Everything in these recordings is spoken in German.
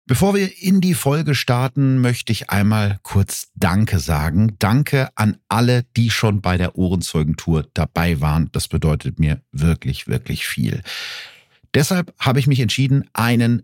Bevor wir in die Folge starten, möchte ich einmal kurz Danke sagen. Danke an alle, die schon bei der Ohrenzeugentour dabei waren. Das bedeutet mir wirklich, wirklich viel. Deshalb habe ich mich entschieden, einen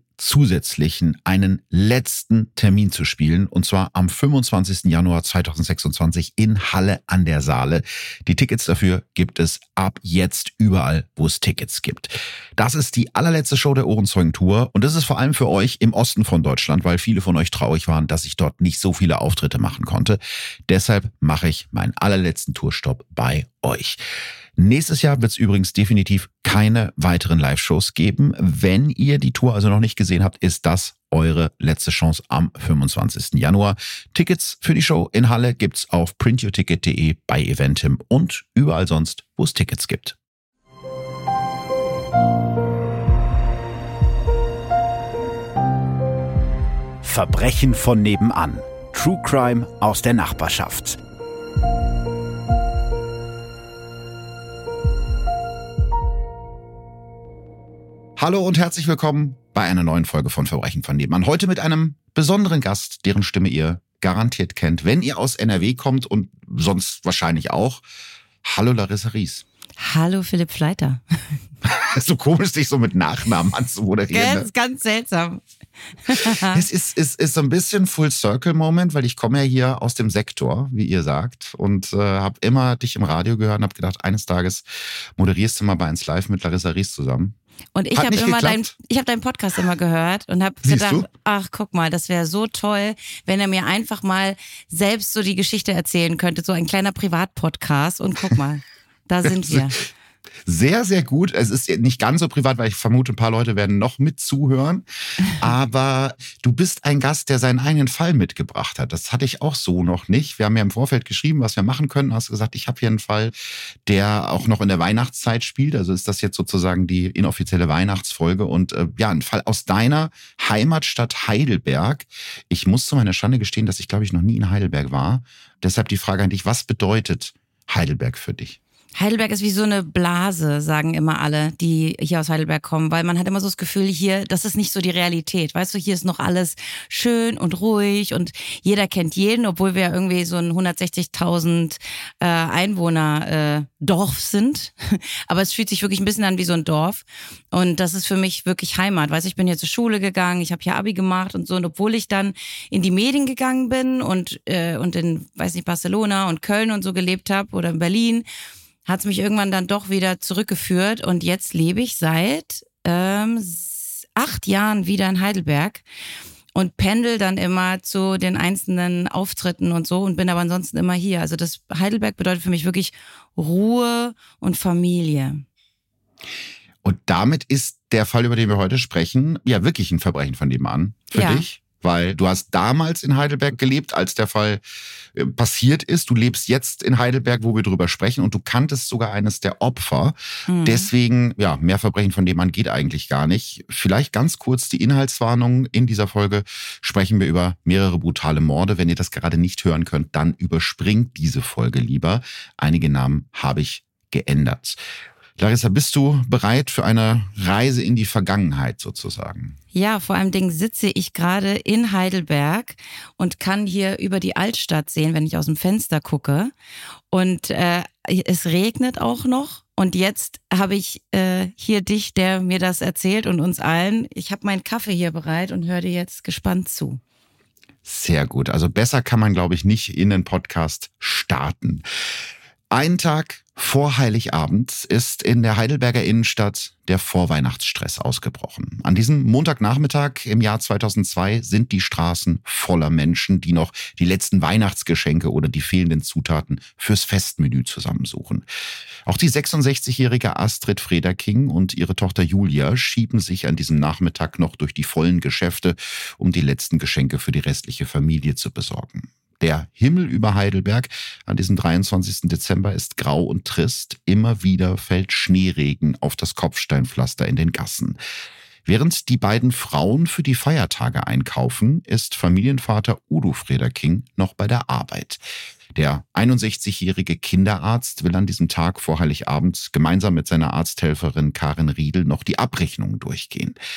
letzten Termin zu spielen, und zwar am 25. Januar 2026 in Halle an der Saale. Die Tickets dafür gibt es ab jetzt überall, wo es Tickets gibt. Das ist die allerletzte Show der Ohrenzeugentour und das ist vor allem für euch im Osten von Deutschland, weil viele von euch traurig waren, dass ich dort nicht so viele Auftritte machen konnte. Deshalb mache ich meinen allerletzten Tourstopp bei euch. Nächstes Jahr wird es übrigens definitiv keine weiteren Live-Shows geben. Wenn ihr die Tour also noch nicht gesehen habt, ist das eure letzte Chance am 25. Januar. Tickets für die Show in Halle gibt's auf printyourticket.de, bei Eventim und überall sonst, wo es Tickets gibt. Verbrechen von nebenan. True Crime aus der Nachbarschaft. Hallo und herzlich willkommen bei einer neuen Folge von Verbrechen von nebenan. Heute mit einem besonderen Gast, deren Stimme ihr garantiert kennt, wenn ihr aus NRW kommt und sonst wahrscheinlich auch. Hallo Larissa Ries. Hallo Philipp Fleiter. So komisch, dich so mit Nachnamen anzumoderieren. Ganz seltsam. Es ist so ein bisschen Full-Circle-Moment, weil ich komme ja hier aus dem Sektor, wie ihr sagt, und habe immer dich im Radio gehört und habe gedacht, eines Tages moderierst du mal bei 1 Live mit Larissa Ries zusammen. Und ich habe immer deinen Podcast immer gehört und habe gedacht, ach guck mal, das wäre so toll, wenn er mir einfach mal selbst so die Geschichte erzählen könnte, so ein kleiner Privatpodcast und guck mal, da sind wir. Sehr, sehr gut. Es ist nicht ganz so privat, weil ich vermute, ein paar Leute werden noch mit zuhören. Aber du bist ein Gast, der seinen eigenen Fall mitgebracht hat. Das hatte ich auch so noch nicht. Wir haben ja im Vorfeld geschrieben, was wir machen können. Du hast gesagt, ich habe hier einen Fall, der auch noch in der Weihnachtszeit spielt. Also ist das jetzt sozusagen die inoffizielle Weihnachtsfolge. Und ein Fall aus deiner Heimatstadt Heidelberg. Ich muss zu meiner Schande gestehen, dass ich, glaube ich, noch nie in Heidelberg war. Deshalb die Frage an dich, was bedeutet Heidelberg für dich? Heidelberg ist wie so eine Blase, sagen immer alle, die hier aus Heidelberg kommen, weil man hat immer so das Gefühl, hier, das ist nicht so die Realität. Weißt du, hier ist noch alles schön und ruhig und jeder kennt jeden, obwohl wir irgendwie so ein 160.000 Einwohner Dorf sind. Aber es fühlt sich wirklich ein bisschen an wie so ein Dorf und das ist für mich wirklich Heimat. Weißt du, ich bin hier zur Schule gegangen, ich habe hier Abi gemacht und so, und obwohl ich dann in die Medien gegangen bin und in, weiß nicht, Barcelona und Köln und so gelebt habe oder in Berlin, hat es mich irgendwann dann doch wieder zurückgeführt und jetzt lebe ich seit 8 Jahren wieder in Heidelberg und pendel dann immer zu den einzelnen Auftritten und so und bin aber ansonsten immer hier. Also das Heidelberg bedeutet für mich wirklich Ruhe und Familie. Und damit ist der Fall, über den wir heute sprechen, ja wirklich ein Verbrechen von nebenan für dich. Weil du hast damals in Heidelberg gelebt, als der Fall passiert ist. Du lebst jetzt in Heidelberg, wo wir drüber sprechen, und du kanntest sogar eines der Opfer. Deswegen, mehr Verbrechen von nebenan geht eigentlich gar nicht. Vielleicht ganz kurz die Inhaltswarnung. In dieser Folge sprechen wir über mehrere brutale Morde. Wenn ihr das gerade nicht hören könnt, dann überspringt diese Folge lieber. Einige Namen habe ich geändert. Larissa, bist du bereit für eine Reise in die Vergangenheit sozusagen? Ja, vor allem sitze ich gerade in Heidelberg und kann hier über die Altstadt sehen, wenn ich aus dem Fenster gucke. Und es regnet auch noch. Und jetzt habe ich hier dich, der mir das erzählt, und uns allen. Ich habe meinen Kaffee hier bereit und höre dir jetzt gespannt zu. Sehr gut. Also besser kann man, glaube ich, nicht in den Podcast starten. Einen Tag vor Heiligabend ist in der Heidelberger Innenstadt der Vorweihnachtsstress ausgebrochen. An diesem Montagnachmittag im Jahr 2002 sind die Straßen voller Menschen, die noch die letzten Weihnachtsgeschenke oder die fehlenden Zutaten fürs Festmenü zusammensuchen. Auch die 66-jährige Astrid Frederking und ihre Tochter Julia schieben sich an diesem Nachmittag noch durch die vollen Geschäfte, um die letzten Geschenke für die restliche Familie zu besorgen. Der Himmel über Heidelberg an diesem 23. Dezember ist grau und trist. Immer wieder fällt Schneeregen auf das Kopfsteinpflaster in den Gassen. Während die beiden Frauen für die Feiertage einkaufen, ist Familienvater Udo Frederking noch bei der Arbeit. Der 61-jährige Kinderarzt will an diesem Tag vor Heiligabend gemeinsam mit seiner Arzthelferin Karin Riedel noch die Abrechnung durchgehen.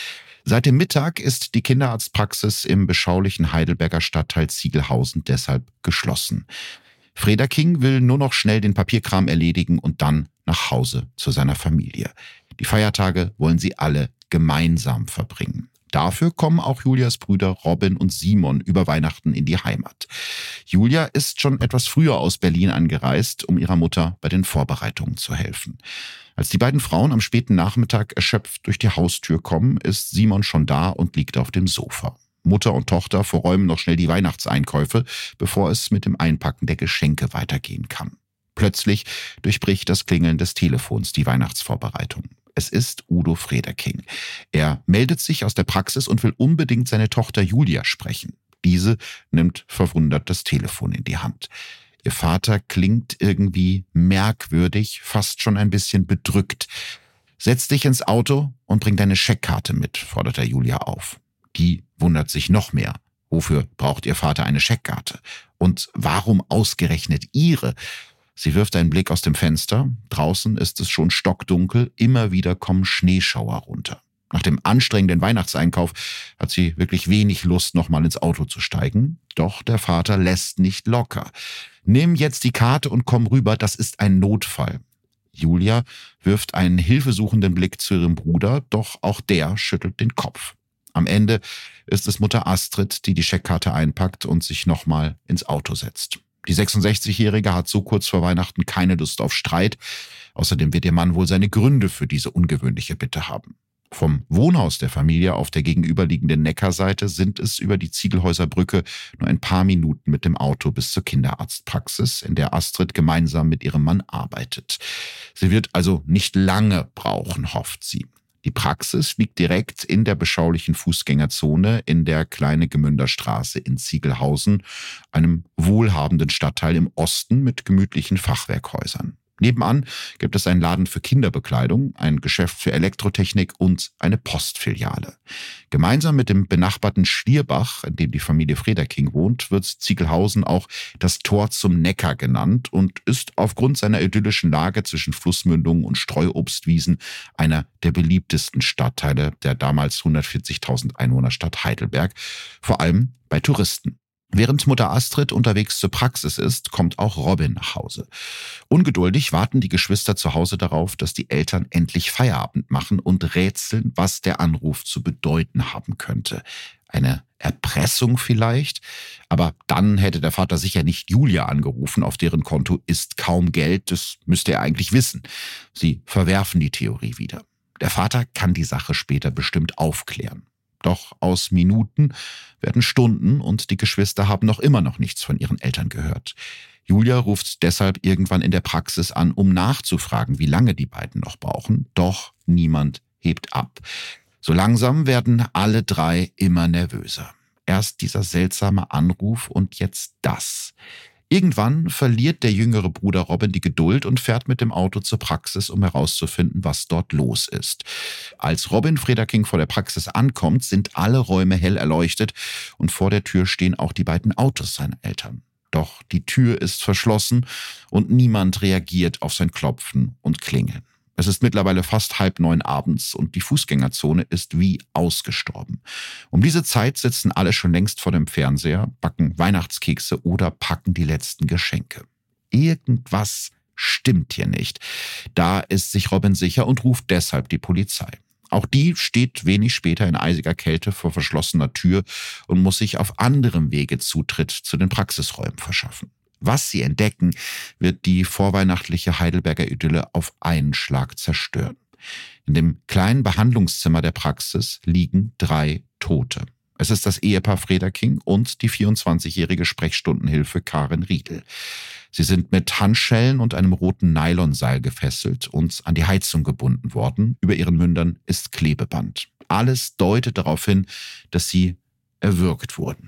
Seit dem Mittag ist die Kinderarztpraxis im beschaulichen Heidelberger Stadtteil Ziegelhausen deshalb geschlossen. Frederking will nur noch schnell den Papierkram erledigen und dann nach Hause zu seiner Familie. Die Feiertage wollen sie alle gemeinsam verbringen. Dafür kommen auch Julias Brüder Robin und Simon über Weihnachten in die Heimat. Julia ist schon etwas früher aus Berlin angereist, um ihrer Mutter bei den Vorbereitungen zu helfen. Als die beiden Frauen am späten Nachmittag erschöpft durch die Haustür kommen, ist Simon schon da und liegt auf dem Sofa. Mutter und Tochter verräumen noch schnell die Weihnachtseinkäufe, bevor es mit dem Einpacken der Geschenke weitergehen kann. Plötzlich durchbricht das Klingeln des Telefons die Weihnachtsvorbereitung. Es ist Udo Frederking. Er meldet sich aus der Praxis und will unbedingt seine Tochter Julia sprechen. Diese nimmt verwundert das Telefon in die Hand. Ihr Vater klingt irgendwie merkwürdig, fast schon ein bisschen bedrückt. Setz dich ins Auto und bring deine Scheckkarte mit, fordert er Julia auf. Die wundert sich noch mehr. Wofür braucht ihr Vater eine Scheckkarte? Und warum ausgerechnet ihre? Sie wirft einen Blick aus dem Fenster. Draußen ist es schon stockdunkel. Immer wieder kommen Schneeschauer runter. Nach dem anstrengenden Weihnachtseinkauf hat sie wirklich wenig Lust, nochmal ins Auto zu steigen. Doch der Vater lässt nicht locker. Nimm jetzt die Karte und komm rüber, das ist ein Notfall. Julia wirft einen hilfesuchenden Blick zu ihrem Bruder, doch auch der schüttelt den Kopf. Am Ende ist es Mutter Astrid, die die Scheckkarte einpackt und sich nochmal ins Auto setzt. Die 66-Jährige hat so kurz vor Weihnachten keine Lust auf Streit. Außerdem wird ihr Mann wohl seine Gründe für diese ungewöhnliche Bitte haben. Vom Wohnhaus der Familie auf der gegenüberliegenden Neckarseite sind es über die Ziegelhäuser Brücke nur ein paar Minuten mit dem Auto bis zur Kinderarztpraxis, in der Astrid gemeinsam mit ihrem Mann arbeitet. Sie wird also nicht lange brauchen, hofft sie. Die Praxis liegt direkt in der beschaulichen Fußgängerzone in der Kleine-Gemünderstraße in Ziegelhausen, einem wohlhabenden Stadtteil im Osten mit gemütlichen Fachwerkhäusern. Nebenan gibt es einen Laden für Kinderbekleidung, ein Geschäft für Elektrotechnik und eine Postfiliale. Gemeinsam mit dem benachbarten Schlierbach, in dem die Familie Frederking wohnt, wird Ziegelhausen auch das Tor zum Neckar genannt und ist aufgrund seiner idyllischen Lage zwischen Flussmündungen und Streuobstwiesen einer der beliebtesten Stadtteile der damals 140.000 Einwohnerstadt Heidelberg, vor allem bei Touristen. Während Mutter Astrid unterwegs zur Praxis ist, kommt auch Robin nach Hause. Ungeduldig warten die Geschwister zu Hause darauf, dass die Eltern endlich Feierabend machen und rätseln, was der Anruf zu bedeuten haben könnte. Eine Erpressung vielleicht? Aber dann hätte der Vater sicher nicht Julia angerufen, auf deren Konto ist kaum Geld, das müsste er eigentlich wissen. Sie verwerfen die Theorie wieder. Der Vater kann die Sache später bestimmt aufklären. Doch aus Minuten werden Stunden und die Geschwister haben noch immer noch nichts von ihren Eltern gehört. Julia ruft deshalb irgendwann in der Praxis an, um nachzufragen, wie lange die beiden noch brauchen. Doch niemand hebt ab. So langsam werden alle drei immer nervöser. Erst dieser seltsame Anruf und jetzt das. Irgendwann verliert der jüngere Bruder Robin die Geduld und fährt mit dem Auto zur Praxis, um herauszufinden, was dort los ist. Als Robin Frederking vor der Praxis ankommt, sind alle Räume hell erleuchtet und vor der Tür stehen auch die beiden Autos seiner Eltern. Doch die Tür ist verschlossen und niemand reagiert auf sein Klopfen und Klingeln. Es ist mittlerweile fast 8:30 abends und die Fußgängerzone ist wie ausgestorben. Um diese Zeit sitzen alle schon längst vor dem Fernseher, backen Weihnachtskekse oder packen die letzten Geschenke. Irgendwas stimmt hier nicht. Da ist sich Robin sicher und ruft deshalb die Polizei. Auch die steht wenig später in eisiger Kälte vor verschlossener Tür und muss sich auf anderem Wege Zutritt zu den Praxisräumen verschaffen. Was sie entdecken, wird die vorweihnachtliche Heidelberger Idylle auf einen Schlag zerstören. In dem kleinen Behandlungszimmer der Praxis liegen 3 Tote. Es ist das Ehepaar Frederking und die 24-jährige Sprechstundenhilfe Karin Riedel. Sie sind mit Handschellen und einem roten Nylonseil gefesselt und an die Heizung gebunden worden. Über ihren Mündern ist Klebeband. Alles deutet darauf hin, dass sie erwürgt wurden.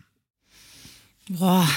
Boah.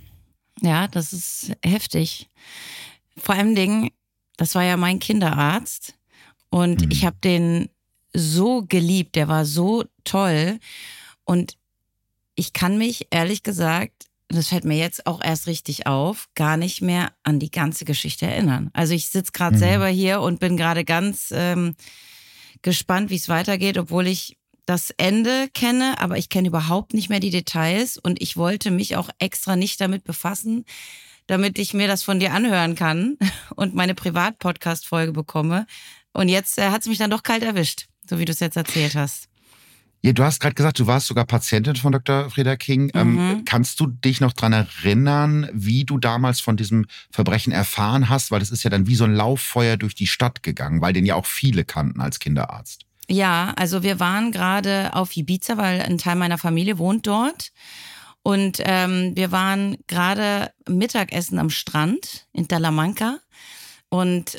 Ja, das ist heftig. Vor allem Dingen, das war ja mein Kinderarzt und ich habe den so geliebt, der war so toll und ich kann mich ehrlich gesagt, das fällt mir jetzt auch erst richtig auf, gar nicht mehr an die ganze Geschichte erinnern. Also ich sitze gerade selber hier und bin gerade ganz gespannt, wie es weitergeht, obwohl ich das Ende kenne, aber ich kenne überhaupt nicht mehr die Details und ich wollte mich auch extra nicht damit befassen, damit ich mir das von dir anhören kann und meine Privat-Podcast-Folge bekomme. Und jetzt hat es mich dann doch kalt erwischt, so wie du es jetzt erzählt hast. Ja, du hast gerade gesagt, du warst sogar Patientin von Dr. Frieda King. Kannst du dich noch dran erinnern, wie du damals von diesem Verbrechen erfahren hast? Weil das ist ja dann wie so ein Lauffeuer durch die Stadt gegangen, weil den ja auch viele kannten als Kinderarzt. Ja, also wir waren gerade auf Ibiza, weil ein Teil meiner Familie wohnt dort. Und wir waren gerade Mittagessen am Strand in Talamanca. Und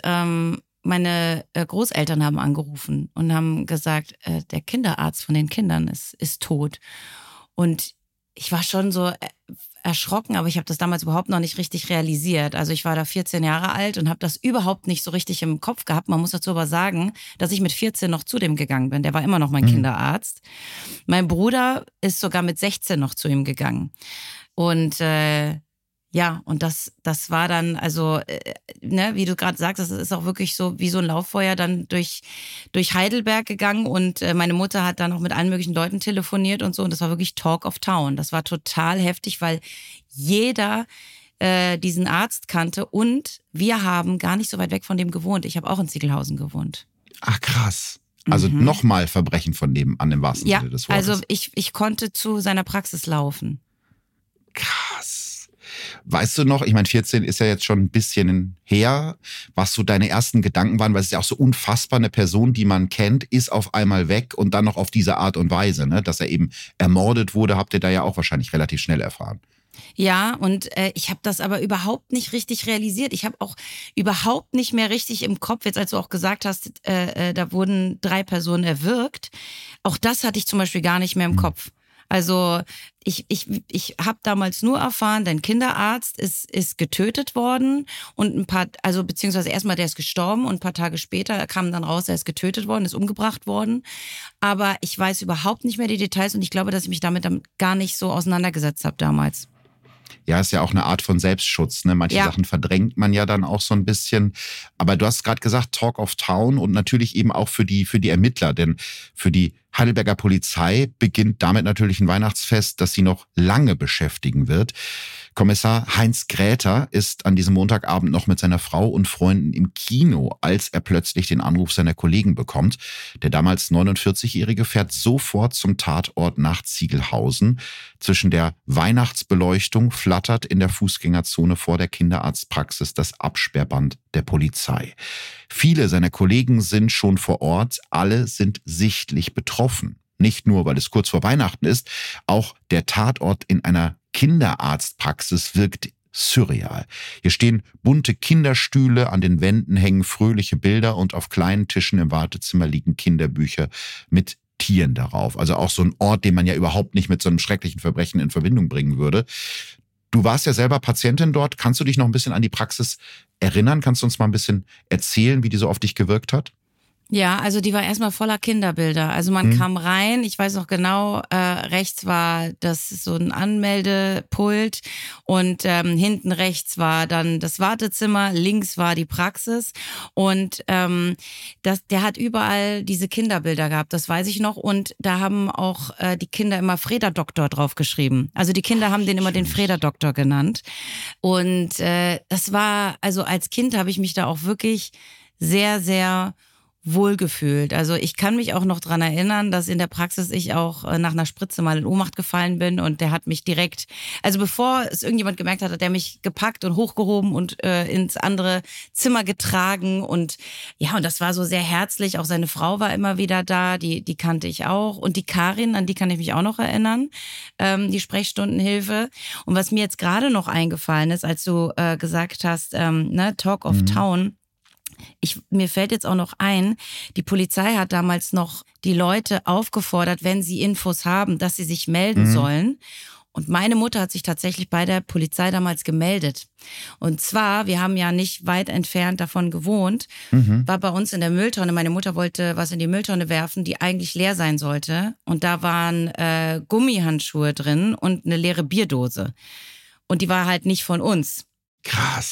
meine Großeltern haben angerufen und haben gesagt, der Kinderarzt von den Kindern ist tot. Und ich war schon so erschrocken, aber ich habe das damals überhaupt noch nicht richtig realisiert. Also ich war da 14 Jahre alt und habe das überhaupt nicht so richtig im Kopf gehabt. Man muss dazu aber sagen, dass ich mit 14 noch zu dem gegangen bin. Der war immer noch mein Kinderarzt. Mein Bruder ist sogar mit 16 noch zu ihm gegangen. Und ja, und das war dann, also, wie du gerade sagst, das ist auch wirklich so wie so ein Lauffeuer dann durch Heidelberg gegangen und meine Mutter hat dann auch mit allen möglichen Leuten telefoniert und so und das war wirklich Talk of Town. Das war total heftig, weil jeder diesen Arzt kannte und wir haben gar nicht so weit weg von dem gewohnt. Ich habe auch in Ziegelhausen gewohnt. Ach krass. Also nochmal Verbrechen von nebenan im wahrsten Sinne des Wortes. Also ich konnte zu seiner Praxis laufen. Krass. Weißt du noch, ich meine 14 ist ja jetzt schon ein bisschen her, was so deine ersten Gedanken waren, weil es ist ja auch so unfassbar, eine Person, die man kennt, ist auf einmal weg und dann noch auf diese Art und Weise, ne? Dass er eben ermordet wurde, habt ihr da ja auch wahrscheinlich relativ schnell erfahren. Ja, und ich habe das aber überhaupt nicht richtig realisiert. Ich habe auch überhaupt nicht mehr richtig im Kopf, jetzt als du auch gesagt hast, da wurden 3 Personen erwürgt. Auch das hatte ich zum Beispiel gar nicht mehr im Kopf. Also ich habe damals nur erfahren, dein Kinderarzt ist getötet worden und beziehungsweise erstmal der ist gestorben und ein paar Tage später kam dann raus, er ist getötet worden, ist umgebracht worden. Aber ich weiß überhaupt nicht mehr die Details und ich glaube, dass ich mich damit dann gar nicht so auseinandergesetzt habe damals. Ja, ist ja auch eine Art von Selbstschutz, ne? Manche Sachen verdrängt man ja dann auch so ein bisschen. Aber du hast gerade gesagt, Talk of Town und natürlich eben auch für die Ermittler. Denn für die Heidelberger Polizei beginnt damit natürlich ein Weihnachtsfest, das sie noch lange beschäftigen wird. Kommissar Heinz Gräter ist an diesem Montagabend noch mit seiner Frau und Freunden im Kino, als er plötzlich den Anruf seiner Kollegen bekommt. Der damals 49-Jährige fährt sofort zum Tatort nach Ziegelhausen. Zwischen der Weihnachtsbeleuchtung flattert in der Fußgängerzone vor der Kinderarztpraxis das Absperrband der Polizei. Viele seiner Kollegen sind schon vor Ort, alle sind sichtlich betroffen. Nicht nur, weil es kurz vor Weihnachten ist, auch der Tatort in einer Kinderarztpraxis wirkt surreal. Hier stehen bunte Kinderstühle, an den Wänden hängen fröhliche Bilder und auf kleinen Tischen im Wartezimmer liegen Kinderbücher mit Tieren darauf. Also auch so ein Ort, den man ja überhaupt nicht mit so einem schrecklichen Verbrechen in Verbindung bringen würde. Du warst ja selber Patientin dort. Kannst du dich noch ein bisschen an die Praxis erinnern? Kannst du uns mal ein bisschen erzählen, wie die so auf dich gewirkt hat? Ja, also die war erstmal voller Kinderbilder. Also man kam rein, ich weiß noch genau, rechts war das so ein Anmeldepult und hinten rechts war dann das Wartezimmer, links war die Praxis und der hat überall diese Kinderbilder gehabt, das weiß ich noch und da haben auch die Kinder immer Freda-Doktor draufgeschrieben. Also die Kinder haben den immer den Freda-Doktor genannt und das war, also als Kind habe ich mich da auch wirklich sehr, sehr wohlgefühlt. Also ich kann mich auch noch dran erinnern, dass in der Praxis ich auch nach einer Spritze mal in Ohnmacht gefallen bin und der hat mich direkt, also bevor es irgendjemand gemerkt hat, hat der mich gepackt und hochgehoben und ins andere Zimmer getragen und ja, und das war so sehr herzlich. Auch seine Frau war immer wieder da, die kannte ich auch und die Karin, an die kann ich mich auch noch erinnern, die Sprechstundenhilfe. Und was mir jetzt gerade noch eingefallen ist, als du gesagt hast, Talk of Town, mir fällt jetzt auch noch ein, die Polizei hat damals noch die Leute aufgefordert, wenn sie Infos haben, dass sie sich melden sollen. Und meine Mutter hat sich tatsächlich bei der Polizei damals gemeldet. Und zwar, wir haben ja nicht weit entfernt davon gewohnt, war bei uns in der Mülltonne. Meine Mutter wollte was in die Mülltonne werfen, die eigentlich leer sein sollte. Und da waren Gummihandschuhe drin und eine leere Bierdose. Und die war halt nicht von uns. Krass.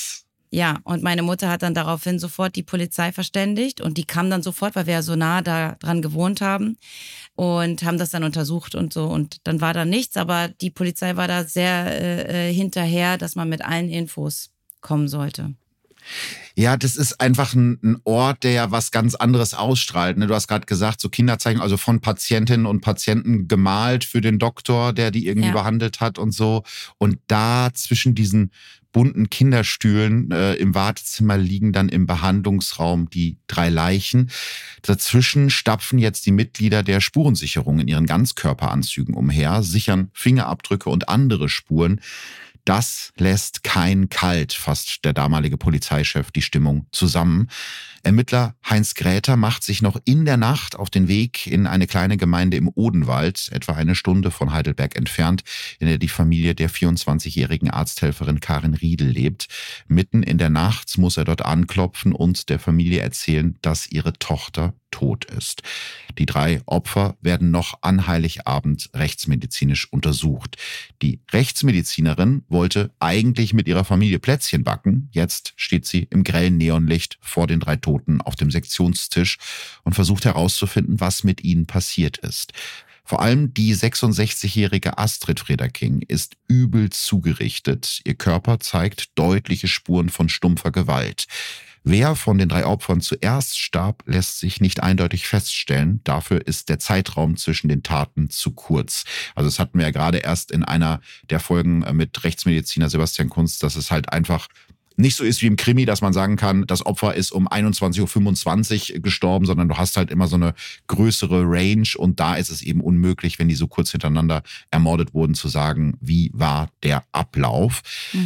Ja, und meine Mutter hat dann daraufhin sofort die Polizei verständigt und die kam dann sofort, weil wir ja so nah da dran gewohnt haben und haben das dann untersucht und so. Und dann war da nichts, aber die Polizei war da sehr hinterher, dass man mit allen Infos kommen sollte. Ja, das ist einfach ein Ort, der ja was ganz anderes ausstrahlt. Du hast gerade gesagt, so Kinderzeichen, also von Patientinnen und Patienten gemalt für den Doktor, der die irgendwie behandelt hat und so. Und da zwischen diesen bunten Kinderstühlen im Wartezimmer liegen dann im Behandlungsraum die 3 Leichen. Dazwischen stapfen jetzt die Mitglieder der Spurensicherung in ihren Ganzkörperanzügen umher, sichern Fingerabdrücke und andere Spuren. Das lässt keinen kalt, fasst der damalige Polizeichef die Stimmung zusammen. Ermittler Heinz Gräter macht sich noch in der Nacht auf den Weg in eine kleine Gemeinde im Odenwald, etwa eine Stunde von Heidelberg entfernt, in der die Familie der 24-jährigen Arzthelferin Karin Riedel lebt. Mitten in der Nacht muss er dort anklopfen und der Familie erzählen, dass ihre Tochter tot ist. Die 3 Opfer werden noch an Heiligabend rechtsmedizinisch untersucht. Die Rechtsmedizinerin wollte eigentlich mit ihrer Familie Plätzchen backen. Jetzt steht sie im grellen Neonlicht vor den 3 Toten auf dem Sektionstisch und versucht herauszufinden, was mit ihnen passiert ist. Vor allem die 66-jährige Astrid Frederking ist übel zugerichtet. Ihr Körper zeigt deutliche Spuren von stumpfer Gewalt. Wer von den 3 Opfern zuerst starb, lässt sich nicht eindeutig feststellen. Dafür ist der Zeitraum zwischen den Taten zu kurz. Also das hatten wir ja gerade erst in einer der Folgen mit Rechtsmediziner Sebastian Kunz, dass es halt einfach nicht so ist wie im Krimi, dass man sagen kann, das Opfer ist um 21.25 Uhr gestorben, sondern du hast halt immer so eine größere Range und da ist es eben unmöglich, wenn die so kurz hintereinander ermordet wurden, zu sagen, wie war der Ablauf.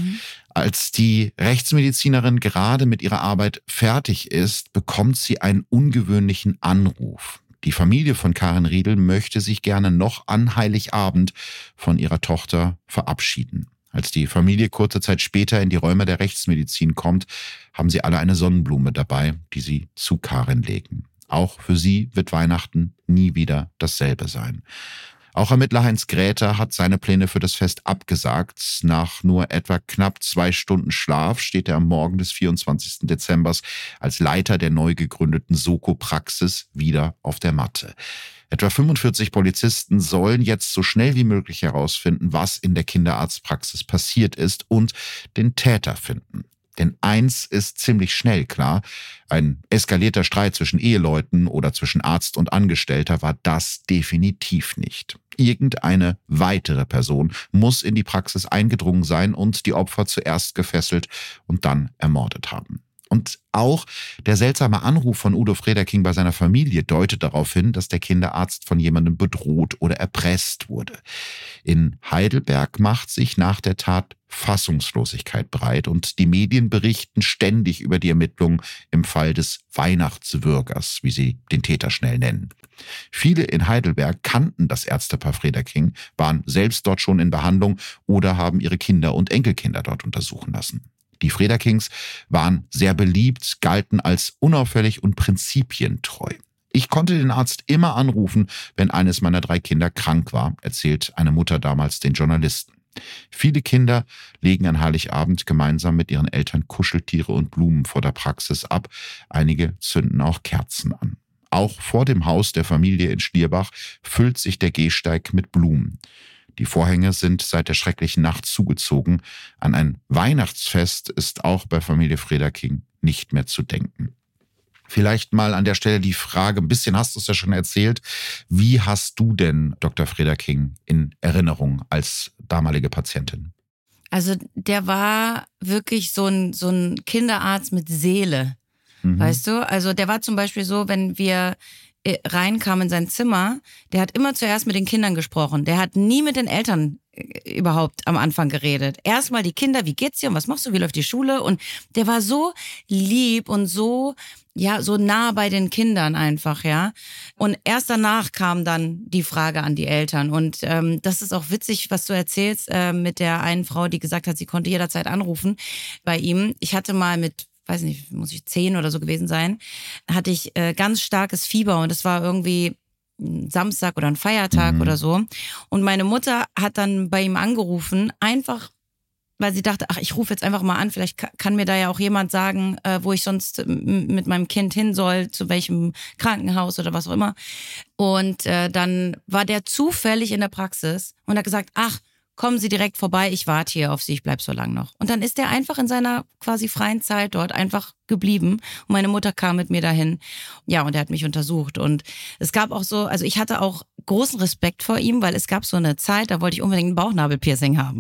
Als die Rechtsmedizinerin gerade mit ihrer Arbeit fertig ist, bekommt sie einen ungewöhnlichen Anruf. Die Familie von Karin Riedel möchte sich gerne noch an Heiligabend von ihrer Tochter verabschieden. Als die Familie kurze Zeit später in die Räume der Rechtsmedizin kommt, haben sie alle eine Sonnenblume dabei, die sie zu Karin legen. Auch für sie wird Weihnachten nie wieder dasselbe sein. Auch Ermittler Heinz Gräter hat seine Pläne für das Fest abgesagt. Nach nur etwa knapp 2 Stunden Schlaf steht er am Morgen des 24. Dezember als Leiter der neu gegründeten Soko-Praxis wieder auf der Matte. Etwa 45 Polizisten sollen jetzt so schnell wie möglich herausfinden, was in der Kinderarztpraxis passiert ist und den Täter finden. Denn eins ist ziemlich schnell klar, ein eskalierter Streit zwischen Eheleuten oder zwischen Arzt und Angestellter war das definitiv nicht. Irgendeine weitere Person muss in die Praxis eingedrungen sein und die Opfer zuerst gefesselt und dann ermordet haben. Und auch der seltsame Anruf von Udo Frederking bei seiner Familie deutet darauf hin, dass der Kinderarzt von jemandem bedroht oder erpresst wurde. In Heidelberg macht sich nach der Tat Fassungslosigkeit breit und die Medien berichten ständig über die Ermittlungen im Fall des Weihnachtswürgers, wie sie den Täter schnell nennen. Viele in Heidelberg kannten das Ärztepaar Frederking, waren selbst dort schon in Behandlung oder haben ihre Kinder und Enkelkinder dort untersuchen lassen. Die Frederkings waren sehr beliebt, galten als unauffällig und prinzipientreu. Ich konnte den Arzt immer anrufen, wenn eines meiner 3 Kinder krank war, erzählt eine Mutter damals den Journalisten. Viele Kinder legen an Heiligabend gemeinsam mit ihren Eltern Kuscheltiere und Blumen vor der Praxis ab. Einige zünden auch Kerzen an. Auch vor dem Haus der Familie in Schlierbach füllt sich der Gehsteig mit Blumen. Die Vorhänge sind seit der schrecklichen Nacht zugezogen. An ein Weihnachtsfest ist auch bei Familie Frederking nicht mehr zu denken. Vielleicht mal an der Stelle die Frage, ein bisschen hast du es ja schon erzählt, wie hast du denn Dr. Frederking in Erinnerung als damalige Patientin? Also der war wirklich so ein Kinderarzt mit Seele, weißt du? Also der war zum Beispiel so, wenn wir reinkam in sein Zimmer, der hat immer zuerst mit den Kindern gesprochen. Der hat nie mit den Eltern überhaupt am Anfang geredet. Erstmal die Kinder, wie geht's dir und was machst du, wie läuft die Schule? Und der war so lieb und so, ja, so nah bei den Kindern einfach, ja. Und erst danach kam dann die Frage an die Eltern. Und das ist auch witzig, was du erzählst mit der einen Frau, die gesagt hat, sie konnte jederzeit anrufen bei ihm. Ich hatte mal mit, weiß nicht, muss ich 10 oder so gewesen sein, hatte ich ganz starkes Fieber und es war irgendwie ein Samstag oder ein Feiertag oder so. Und meine Mutter hat dann bei ihm angerufen, einfach weil sie dachte, ach, ich rufe jetzt einfach mal an, vielleicht kann mir da ja auch jemand sagen, wo ich sonst mit meinem Kind hin soll, zu welchem Krankenhaus oder was auch immer. Und dann war der zufällig in der Praxis und hat gesagt, ach, kommen Sie direkt vorbei, ich warte hier auf Sie, ich bleib so lang noch. Und dann ist der einfach in seiner quasi freien Zeit dort einfach geblieben. Und meine Mutter kam mit mir dahin. Ja, und er hat mich untersucht. Und es gab auch so, also ich hatte auch großen Respekt vor ihm, weil es gab so eine Zeit, da wollte ich unbedingt ein Bauchnabelpiercing haben.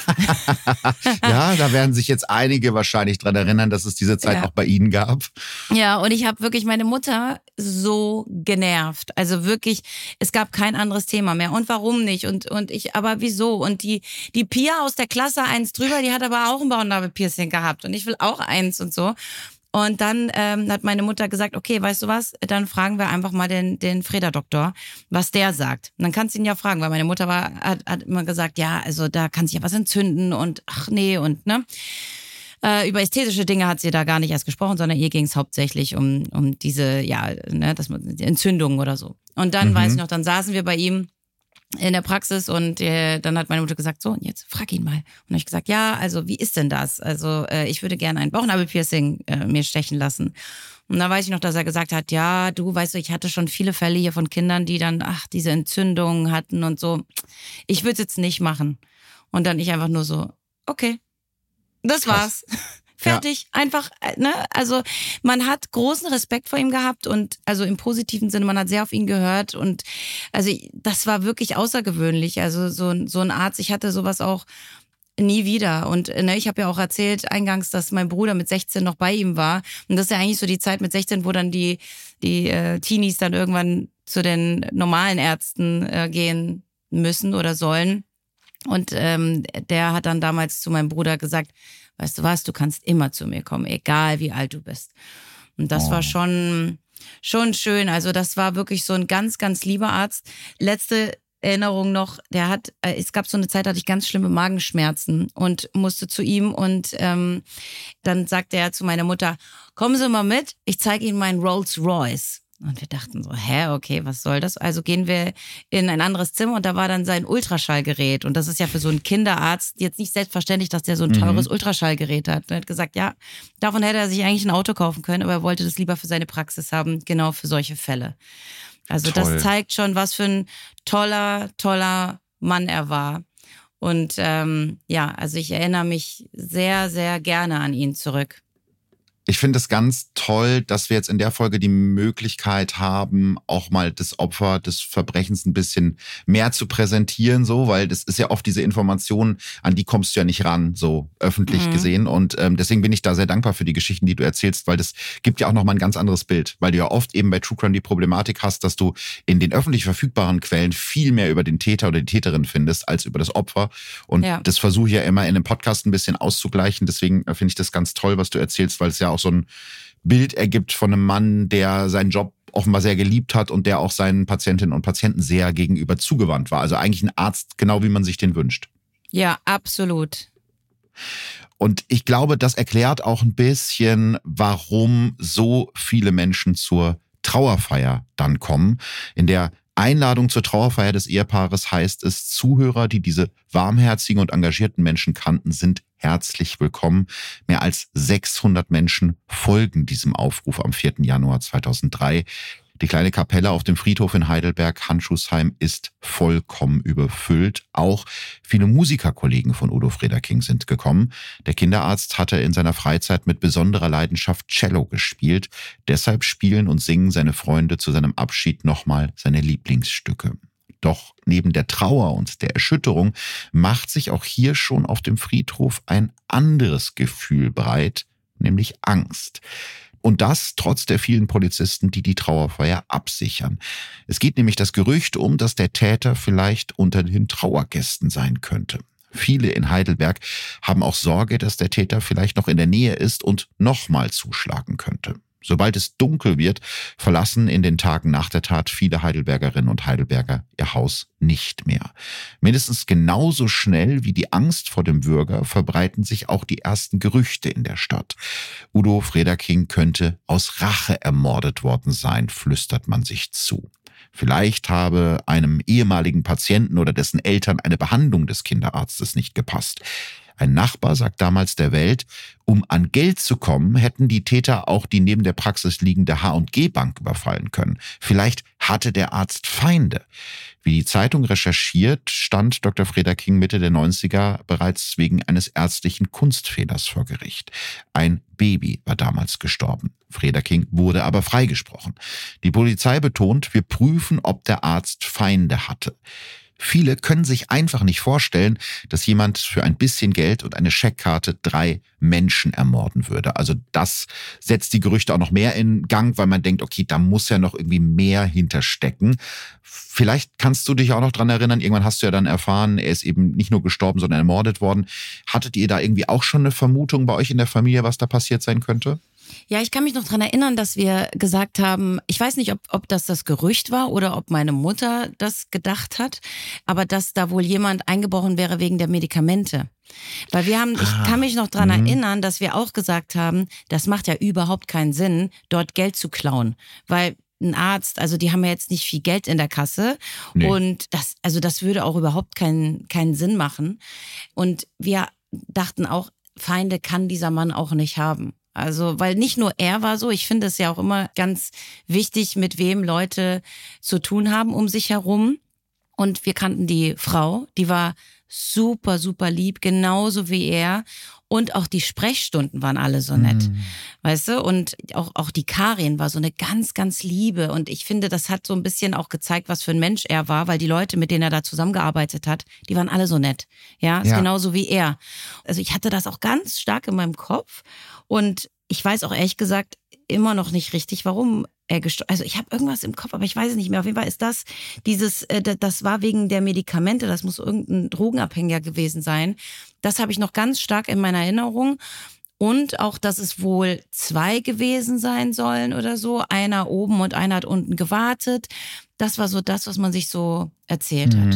Ja, da werden sich jetzt einige wahrscheinlich dran erinnern, dass es diese Zeit auch bei Ihnen gab. Ja, und ich habe wirklich meine Mutter so genervt. Also wirklich, es gab kein anderes Thema mehr. Und warum nicht? Und ich, aber wieso? Und die Pia aus der Klasse 1 drüber, die hat aber auch ein Bauchnabelpiercing gehabt. Und ich will auch eins und so. Und dann hat meine Mutter gesagt, okay, weißt du was, dann fragen wir einfach mal den Freda-Doktor, was der sagt. Und dann kannst du ihn ja fragen, weil meine Mutter hat immer gesagt, ja, also da kann sich ja was entzünden und ach nee und ne. Über ästhetische Dinge hat sie da gar nicht erst gesprochen, sondern ihr ging es hauptsächlich um diese, ja, ne, die Entzündungen oder so. Und dann weiß ich noch, dann saßen wir bei ihm in der Praxis und dann hat meine Mutter gesagt, so, und jetzt frag ihn mal. Und dann habe ich gesagt, ja, also wie ist denn das? Also ich würde gerne ein Bauchnabelpiercing mir stechen lassen. Und da weiß ich noch, dass er gesagt hat, ja, du, weißt du, ich hatte schon viele Fälle hier von Kindern, die dann, diese Entzündungen hatten und so. Ich würde es jetzt nicht machen. Und dann ich einfach nur so, okay, das war's. Fertig, einfach, ne? Also man hat großen Respekt vor ihm gehabt und also im positiven Sinne, man hat sehr auf ihn gehört und also das war wirklich außergewöhnlich. Also so ein Arzt, ich hatte sowas auch nie wieder. Und ne, ich habe ja auch erzählt eingangs, dass mein Bruder mit 16 noch bei ihm war. Und das ist ja eigentlich so die Zeit mit 16, wo dann die Teenies dann irgendwann zu den normalen Ärzten gehen müssen oder sollen. Und der hat dann damals zu meinem Bruder gesagt, weißt du was, du kannst immer zu mir kommen, egal wie alt du bist. Und das war schon schön. Also das war wirklich so ein ganz, ganz lieber Arzt. Letzte Erinnerung noch, es gab so eine Zeit, da hatte ich ganz schlimme Magenschmerzen und musste zu ihm und dann sagte er zu meiner Mutter, kommen Sie mal mit, ich zeige Ihnen meinen Rolls Royce. Und wir dachten so, okay, was soll das? Also gehen wir in ein anderes Zimmer und da war dann sein Ultraschallgerät. Und das ist ja für so einen Kinderarzt jetzt nicht selbstverständlich, dass der so ein teures Ultraschallgerät hat. Und er hat gesagt, ja, davon hätte er sich eigentlich ein Auto kaufen können, aber er wollte das lieber für seine Praxis haben, genau für solche Fälle. Also toll. Das zeigt schon, was für ein toller Mann er war. Und also ich erinnere mich sehr, sehr gerne an ihn zurück. Ich finde es ganz toll, dass wir jetzt in der Folge die Möglichkeit haben, auch mal das Opfer des Verbrechens ein bisschen mehr zu präsentieren, so, weil das ist ja oft diese Information, an die kommst du ja nicht ran, so öffentlich gesehen. Und deswegen bin ich da sehr dankbar für die Geschichten, die du erzählst, weil das gibt ja auch nochmal ein ganz anderes Bild, weil du ja oft eben bei True Crime die Problematik hast, dass du in den öffentlich verfügbaren Quellen viel mehr über den Täter oder die Täterin findest, als über das Opfer. Und das versuche ich ja immer in einem Podcast ein bisschen auszugleichen. Deswegen finde ich das ganz toll, was du erzählst, weil es ja auch so ein Bild ergibt von einem Mann, der seinen Job offenbar sehr geliebt hat und der auch seinen Patientinnen und Patienten sehr gegenüber zugewandt war. Also eigentlich ein Arzt, genau wie man sich den wünscht. Ja, absolut. Und ich glaube, das erklärt auch ein bisschen, warum so viele Menschen zur Trauerfeier dann kommen. In der Einladung zur Trauerfeier des Ehepaares heißt es, Zuhörer, die diese warmherzigen und engagierten Menschen kannten, sind herzlich willkommen. Mehr als 600 Menschen folgen diesem Aufruf am 4. Januar 2003. Die kleine Kapelle auf dem Friedhof in Heidelberg-Handschuhsheim ist vollkommen überfüllt. Auch viele Musikerkollegen von Udo Frederking sind gekommen. Der Kinderarzt hatte in seiner Freizeit mit besonderer Leidenschaft Cello gespielt. Deshalb spielen und singen seine Freunde zu seinem Abschied nochmal seine Lieblingsstücke. Doch neben der Trauer und der Erschütterung macht sich auch hier schon auf dem Friedhof ein anderes Gefühl breit, nämlich Angst. Und das trotz der vielen Polizisten, die die Trauerfeier absichern. Es geht nämlich das Gerücht um, dass der Täter vielleicht unter den Trauergästen sein könnte. Viele in Heidelberg haben auch Sorge, dass der Täter vielleicht noch in der Nähe ist und nochmal zuschlagen könnte. Sobald es dunkel wird, verlassen in den Tagen nach der Tat viele Heidelbergerinnen und Heidelberger ihr Haus nicht mehr. Mindestens genauso schnell wie die Angst vor dem Würger verbreiten sich auch die ersten Gerüchte in der Stadt. Udo Frederking könnte aus Rache ermordet worden sein, flüstert man sich zu. Vielleicht habe einem ehemaligen Patienten oder dessen Eltern eine Behandlung des Kinderarztes nicht gepasst. Ein Nachbar sagt damals der Welt, um an Geld zu kommen, hätten die Täter auch die neben der Praxis liegende H&G-Bank überfallen können. Vielleicht hatte der Arzt Feinde. Wie die Zeitung recherchiert, stand Dr. Freda King Mitte der 90er bereits wegen eines ärztlichen Kunstfehlers vor Gericht. Ein Baby war damals gestorben. Freda King wurde aber freigesprochen. Die Polizei betont, wir prüfen, ob der Arzt Feinde hatte. Viele können sich einfach nicht vorstellen, dass jemand für ein bisschen Geld und eine Scheckkarte 3 Menschen ermorden würde. Also das setzt die Gerüchte auch noch mehr in Gang, weil man denkt, okay, da muss ja noch irgendwie mehr hinterstecken. Vielleicht kannst du dich auch noch dran erinnern, irgendwann hast du ja dann erfahren, er ist eben nicht nur gestorben, sondern ermordet worden. Hattet ihr da irgendwie auch schon eine Vermutung bei euch in der Familie, was da passiert sein könnte? Ja, ich kann mich noch dran erinnern, dass wir gesagt haben, ich weiß nicht, ob das Gerücht war oder ob meine Mutter das gedacht hat, aber dass da wohl jemand eingebrochen wäre wegen der Medikamente. Weil ich kann mich noch dran erinnern, dass wir auch gesagt haben, das macht ja überhaupt keinen Sinn, dort Geld zu klauen, weil ein Arzt, also die haben ja jetzt nicht viel Geld in der Kasse und das würde auch überhaupt keinen Sinn machen. Und wir dachten auch, Feinde kann dieser Mann auch nicht haben. Also, weil nicht nur er war so, ich finde es ja auch immer ganz wichtig, mit wem Leute zu tun haben um sich herum. Und wir kannten die Frau, die war super, super lieb, genauso wie er. Und auch die Sprechstunden waren alle so nett, weißt du? Und auch die Karin war so eine ganz, ganz liebe. Und ich finde, das hat so ein bisschen auch gezeigt, was für ein Mensch er war, weil die Leute, mit denen er da zusammengearbeitet hat, die waren alle so nett. Ja, ist genauso wie er. Also ich hatte das auch ganz stark in meinem Kopf. Und ich weiß auch ehrlich gesagt immer noch nicht richtig, warum er gestorben ist. Also ich habe irgendwas im Kopf, aber ich weiß es nicht mehr. Auf jeden Fall ist das das war wegen der Medikamente, das muss irgendein Drogenabhängiger gewesen sein. Das habe ich noch ganz stark in meiner Erinnerung. Und auch, dass es wohl 2 gewesen sein sollen oder so. Einer oben und einer hat unten gewartet. Das war so das, was man sich so erzählt hat.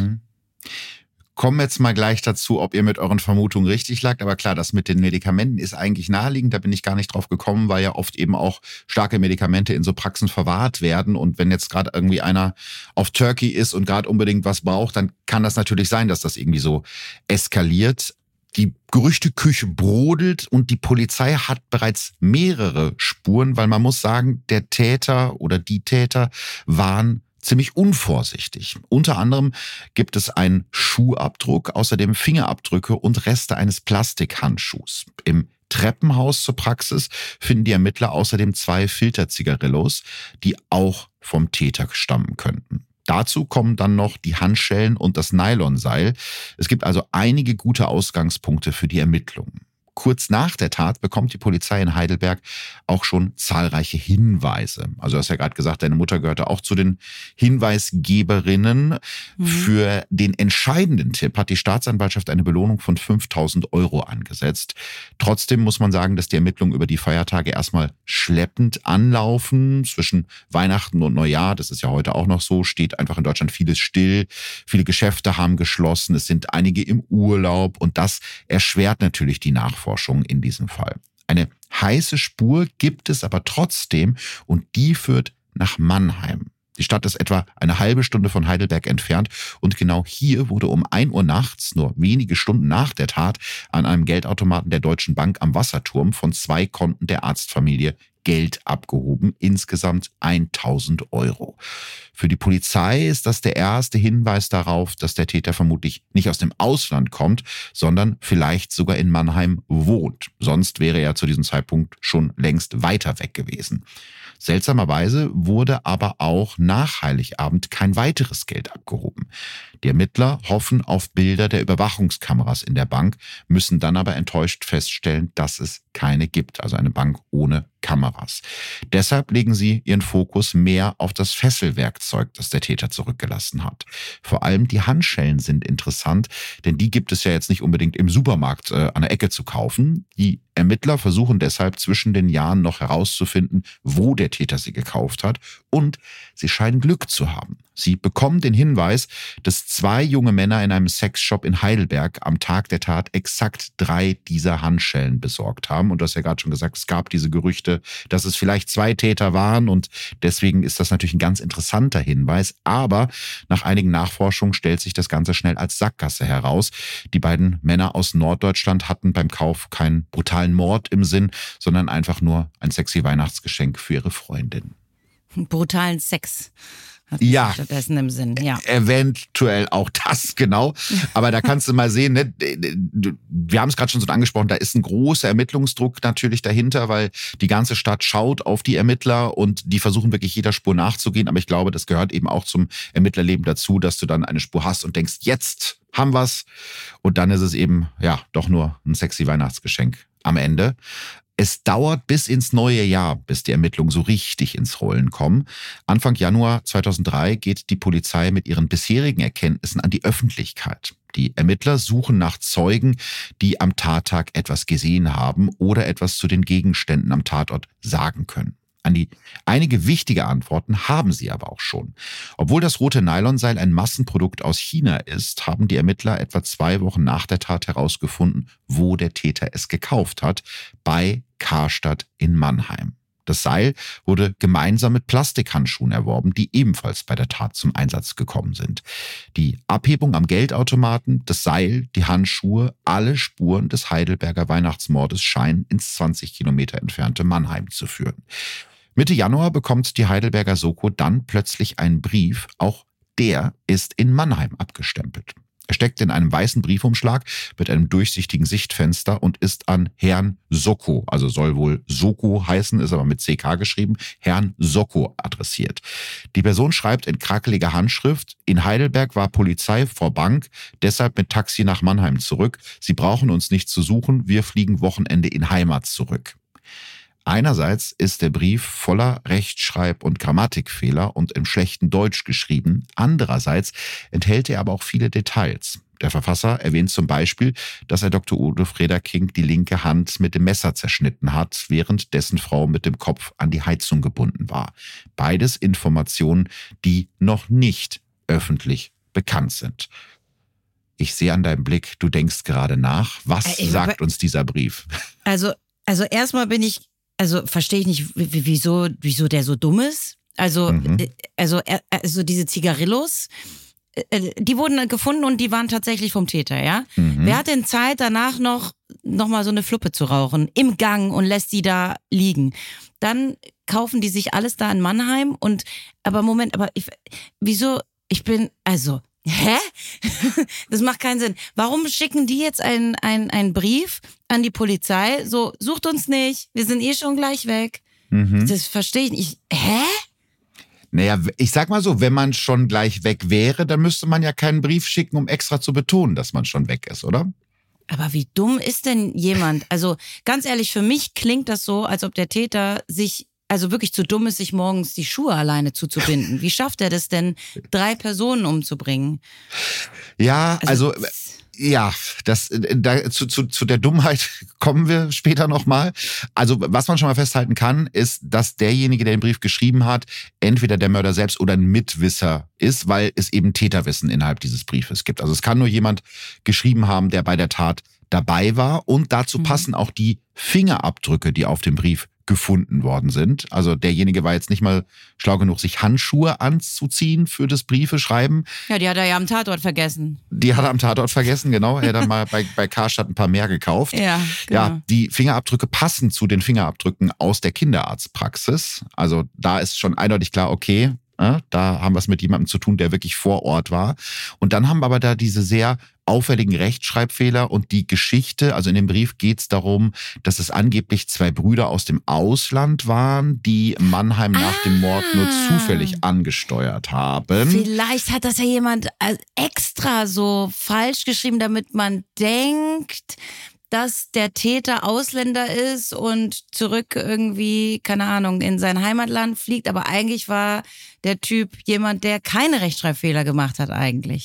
Kommen jetzt mal gleich dazu, ob ihr mit euren Vermutungen richtig lagt. Aber klar, das mit den Medikamenten ist eigentlich naheliegend. Da bin ich gar nicht drauf gekommen, weil ja oft eben auch starke Medikamente in so Praxen verwahrt werden. Und wenn jetzt gerade irgendwie einer auf Turkey ist und gerade unbedingt was braucht, dann kann das natürlich sein, dass das irgendwie so eskaliert. Die Gerüchteküche brodelt und die Polizei hat bereits mehrere Spuren, weil man muss sagen, der Täter oder die Täter waren ziemlich unvorsichtig. Unter anderem gibt es einen Schuhabdruck, außerdem Fingerabdrücke und Reste eines Plastikhandschuhs. Im Treppenhaus zur Praxis finden die Ermittler außerdem 2 Filterzigarillos, die auch vom Täter stammen könnten. Dazu kommen dann noch die Handschellen und das Nylonseil. Es gibt also einige gute Ausgangspunkte für die Ermittlungen. Kurz nach der Tat bekommt die Polizei in Heidelberg auch schon zahlreiche Hinweise. Also du hast ja gerade gesagt, deine Mutter gehörte auch zu den Hinweisgeberinnen. Für den entscheidenden Tipp hat die Staatsanwaltschaft eine Belohnung von 5.000 € angesetzt. Trotzdem muss man sagen, dass die Ermittlungen über die Feiertage erstmal schleppend anlaufen. Zwischen Weihnachten und Neujahr, das ist ja heute auch noch so, steht einfach in Deutschland vieles still. Viele Geschäfte haben geschlossen, es sind einige im Urlaub und das erschwert natürlich die Nachforschung in diesem Fall. Eine heiße Spur gibt es aber trotzdem und die führt nach Mannheim. Die Stadt ist etwa eine halbe Stunde von Heidelberg entfernt und genau hier wurde um 1 Uhr nachts, nur wenige Stunden nach der Tat, an einem Geldautomaten der Deutschen Bank am Wasserturm von 2 Konten der Arztfamilie Geld abgehoben, insgesamt 1.000 €. Für die Polizei ist das der erste Hinweis darauf, dass der Täter vermutlich nicht aus dem Ausland kommt, sondern vielleicht sogar in Mannheim wohnt. Sonst wäre er zu diesem Zeitpunkt schon längst weiter weg gewesen. Seltsamerweise wurde aber auch nach Heiligabend kein weiteres Geld abgehoben. Die Ermittler hoffen auf Bilder der Überwachungskameras in der Bank, müssen dann aber enttäuscht feststellen, dass es keine gibt, also eine Bank ohne Kameras. Deshalb legen sie ihren Fokus mehr auf das Fesselwerkzeug, das der Täter zurückgelassen hat. Vor allem die Handschellen sind interessant, denn die gibt es ja jetzt nicht unbedingt im Supermarkt an der Ecke zu kaufen. Die Ermittler versuchen deshalb zwischen den Jahren noch herauszufinden, wo der Täter sie gekauft hat, und sie scheinen Glück zu haben. Sie bekommen den Hinweis, dass 2 junge Männer in einem Sexshop in Heidelberg am Tag der Tat exakt 3 dieser Handschellen besorgt haben. Und du hast ja gerade schon gesagt, es gab diese Gerüchte, dass es vielleicht 2 Täter waren, und deswegen ist das natürlich ein ganz interessanter Hinweis. Aber nach einigen Nachforschungen stellt sich das Ganze schnell als Sackgasse heraus. Die beiden Männer aus Norddeutschland hatten beim Kauf keinen brutalen Mord im Sinn, sondern einfach nur ein sexy Weihnachtsgeschenk für ihre Freundin. Brutalen Sex. Ja, Stattdessen im Sinn, ja. Eventuell auch das, genau. Aber da kannst du mal sehen, ne? Wir haben es gerade schon so angesprochen, da ist ein großer Ermittlungsdruck natürlich dahinter, weil die ganze Stadt schaut auf die Ermittler und die versuchen wirklich jeder Spur nachzugehen. Aber ich glaube, das gehört eben auch zum Ermittlerleben dazu, dass du dann eine Spur hast und denkst, jetzt haben wir's. Und dann ist es eben, ja, doch nur ein sexy Weihnachtsgeschenk am Ende. Es dauert bis ins neue Jahr, bis die Ermittlungen so richtig ins Rollen kommen. Anfang Januar 2003 geht die Polizei mit ihren bisherigen Erkenntnissen an die Öffentlichkeit. Die Ermittler suchen nach Zeugen, die am Tattag etwas gesehen haben oder etwas zu den Gegenständen am Tatort sagen können. Einige wichtige Antworten haben sie aber auch schon. Obwohl das rote Nylonseil ein Massenprodukt aus China ist, haben die Ermittler etwa 2 Wochen nach der Tat herausgefunden, wo der Täter es gekauft hat: bei Karstadt in Mannheim. Das Seil wurde gemeinsam mit Plastikhandschuhen erworben, die ebenfalls bei der Tat zum Einsatz gekommen sind. Die Abhebung am Geldautomaten, das Seil, die Handschuhe, alle Spuren des Heidelberger Weihnachtsmordes scheinen ins 20 Kilometer entfernte Mannheim zu führen. Mitte Januar bekommt die Heidelberger Soko dann plötzlich einen Brief. Auch der ist in Mannheim abgestempelt. Er steckt in einem weißen Briefumschlag mit einem durchsichtigen Sichtfenster und ist an Herrn Soko, also soll wohl Soko heißen, ist aber mit CK geschrieben, Herrn Soko adressiert. Die Person schreibt in krakeliger Handschrift: In Heidelberg war Polizei vor Bank, deshalb mit Taxi nach Mannheim zurück. Sie brauchen uns nicht zu suchen, wir fliegen Wochenende in Heimat zurück. Einerseits ist der Brief voller Rechtschreib- und Grammatikfehler und im schlechten Deutsch geschrieben. Andererseits enthält er aber auch viele Details. Der Verfasser erwähnt zum Beispiel, dass er Dr. Udo Frederking die linke Hand mit dem Messer zerschnitten hat, während dessen Frau mit dem Kopf an die Heizung gebunden war. Beides Informationen, die noch nicht öffentlich bekannt sind. Ich sehe an deinem Blick, du denkst gerade nach. Was sagt uns dieser Brief? Also erstmal verstehe ich nicht, wieso der so dumm ist. Also diese Zigarillos, die wurden gefunden und die waren tatsächlich vom Täter, ja? Wer hat denn Zeit, danach noch mal so eine Fluppe zu rauchen im Gang und lässt die da liegen? Dann kaufen die sich alles da in Mannheim hä? Das macht keinen Sinn. Warum schicken die jetzt einen Brief an die Polizei? So, sucht uns nicht, wir sind schon gleich weg. Das verstehe ich nicht. Hä? Naja, ich sag mal so, wenn man schon gleich weg wäre, dann müsste man ja keinen Brief schicken, um extra zu betonen, dass man schon weg ist, oder? Aber wie dumm ist denn jemand? Also ganz ehrlich, für mich klingt das so, als ob der Täter wirklich zu dumm ist, sich morgens die Schuhe alleine zuzubinden. Wie schafft er das denn, 3 Personen umzubringen? Ja, zu der Dummheit kommen wir später nochmal. Also was man schon mal festhalten kann, ist, dass derjenige, der den Brief geschrieben hat, entweder der Mörder selbst oder ein Mitwisser ist, weil es eben Täterwissen innerhalb dieses Briefes gibt. Also es kann nur jemand geschrieben haben, der bei der Tat dabei war, und dazu passen auch die Fingerabdrücke, die auf dem Brief gefunden worden sind. Also derjenige war jetzt nicht mal schlau genug, sich Handschuhe anzuziehen für das Briefeschreiben. Ja, die hat er ja am Tatort vergessen. Genau. Er hat dann mal bei Karstadt ein paar mehr gekauft. Ja, genau. Ja, die Fingerabdrücke passen zu den Fingerabdrücken aus der Kinderarztpraxis. Also da ist schon eindeutig klar, okay, da haben wir es mit jemandem zu tun, der wirklich vor Ort war. Und dann haben wir aber da diese sehr auffälligen Rechtschreibfehler und die Geschichte. Also in dem Brief geht es darum, dass es angeblich 2 Brüder aus dem Ausland waren, die Mannheim nach dem Mord nur zufällig angesteuert haben. Vielleicht hat das ja jemand extra so falsch geschrieben, damit man denkt, dass der Täter Ausländer ist und zurück irgendwie, keine Ahnung, in sein Heimatland fliegt. Aber eigentlich war der Typ jemand, der keine Rechtschreibfehler gemacht hat eigentlich.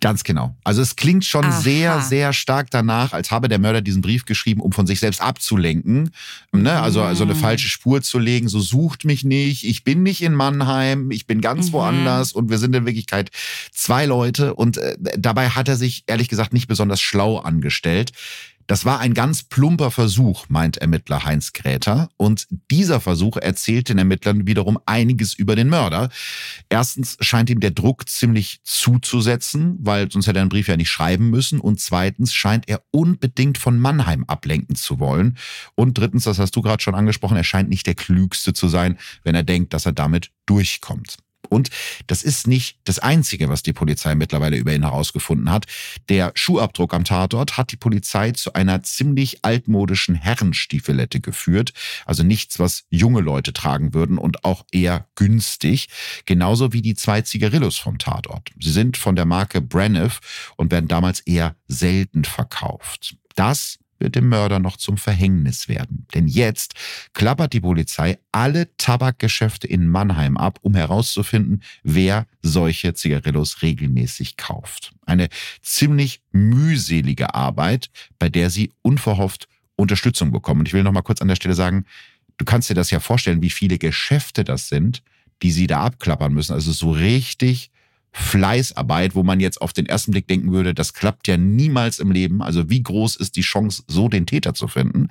Ganz genau. Also es klingt schon sehr, sehr stark danach, als habe der Mörder diesen Brief geschrieben, um von sich selbst abzulenken. Ne? Also eine falsche Spur zu legen, so sucht mich nicht, ich bin nicht in Mannheim, ich bin ganz woanders und wir sind in Wirklichkeit 2 Leute. Und dabei hat er sich ehrlich gesagt nicht besonders schlau angestellt. Das war ein ganz plumper Versuch, meint Ermittler Heinz Gräter. Und dieser Versuch erzählt den Ermittlern wiederum einiges über den Mörder. Erstens scheint ihm der Druck ziemlich zuzusetzen, weil sonst hätte er einen Brief ja nicht schreiben müssen. Und zweitens scheint er unbedingt von Mannheim ablenken zu wollen. Und drittens, das hast du gerade schon angesprochen, er scheint nicht der Klügste zu sein, wenn er denkt, dass er damit durchkommt. Und das ist nicht das Einzige, was die Polizei mittlerweile über ihn herausgefunden hat. Der Schuhabdruck am Tatort hat die Polizei zu einer ziemlich altmodischen Herrenstiefelette geführt. Also nichts, was junge Leute tragen würden und auch eher günstig. Genauso wie die 2 Zigarillos vom Tatort. Sie sind von der Marke Braniff und werden damals eher selten verkauft. Das wird dem Mörder noch zum Verhängnis werden. Denn jetzt klappert die Polizei alle Tabakgeschäfte in Mannheim ab, um herauszufinden, wer solche Zigarillos regelmäßig kauft. Eine ziemlich mühselige Arbeit, bei der sie unverhofft Unterstützung bekommen. Und ich will noch mal kurz an der Stelle sagen, du kannst dir das ja vorstellen, wie viele Geschäfte das sind, die sie da abklappern müssen. Also so richtig Fleißarbeit, wo man jetzt auf den ersten Blick denken würde, das klappt ja niemals im Leben. Also wie groß ist die Chance, so den Täter zu finden?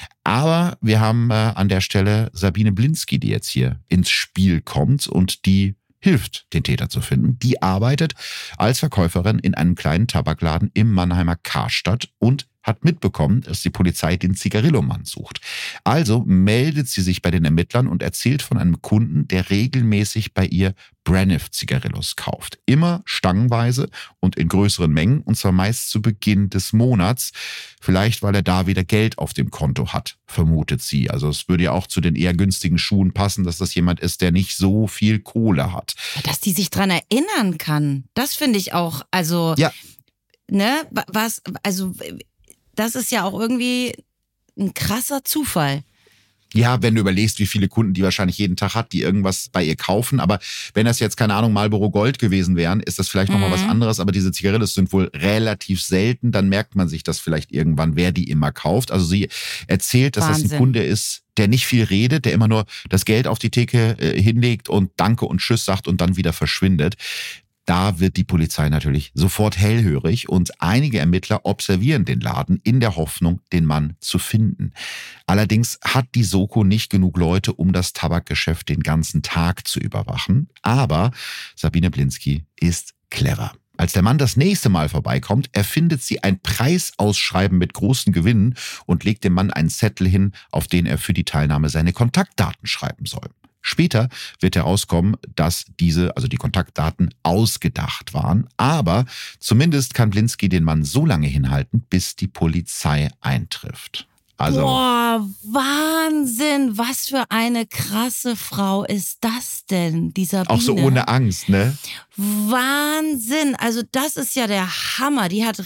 Aber wir haben an der Stelle Sabine Blinski, die jetzt hier ins Spiel kommt und die hilft, den Täter zu finden. Die arbeitet als Verkäuferin in einem kleinen Tabakladen im Mannheimer Karstadt und hat mitbekommen, dass die Polizei den Zigarillo-Mann sucht. Also meldet sie sich bei den Ermittlern und erzählt von einem Kunden, der regelmäßig bei ihr Braniff-Zigarillos kauft. Immer stangenweise und in größeren Mengen und zwar meist zu Beginn des Monats. Vielleicht, weil er da wieder Geld auf dem Konto hat, vermutet sie. Also es würde ja auch zu den eher günstigen Schuhen passen, dass das jemand ist, der nicht so viel Kohle hat. Dass die sich dran erinnern kann, das finde ich auch, also, ja. Ne, was, also, das ist ja auch irgendwie ein krasser Zufall. Ja, wenn du überlegst, wie viele Kunden die wahrscheinlich jeden Tag hat, die irgendwas bei ihr kaufen. Aber wenn das jetzt, keine Ahnung, Marlboro Gold gewesen wären, ist das vielleicht nochmal was anderes. Aber diese Zigarillos sind wohl relativ selten. Dann merkt man sich das vielleicht irgendwann, wer die immer kauft. Also sie erzählt, dass das ein Kunde ist, der nicht viel redet, der immer nur das Geld auf die Theke hinlegt und Danke und Tschüss sagt und dann wieder verschwindet. Da wird die Polizei natürlich sofort hellhörig und einige Ermittler observieren den Laden in der Hoffnung, den Mann zu finden. Allerdings hat die Soko nicht genug Leute, um das Tabakgeschäft den ganzen Tag zu überwachen. Aber Sabine Blinski ist clever. Als der Mann das nächste Mal vorbeikommt, erfindet sie ein Preisausschreiben mit großen Gewinnen und legt dem Mann einen Zettel hin, auf den er für die Teilnahme seine Kontaktdaten schreiben soll. Später wird herauskommen, dass diese, also die Kontaktdaten, ausgedacht waren. Aber zumindest kann Blinski den Mann so lange hinhalten, bis die Polizei eintrifft. Also, boah, Wahnsinn! Was für eine krasse Frau ist das denn, dieser Biene? Auch so ohne Angst, ne? Wahnsinn! Also das ist ja der Hammer. Die hat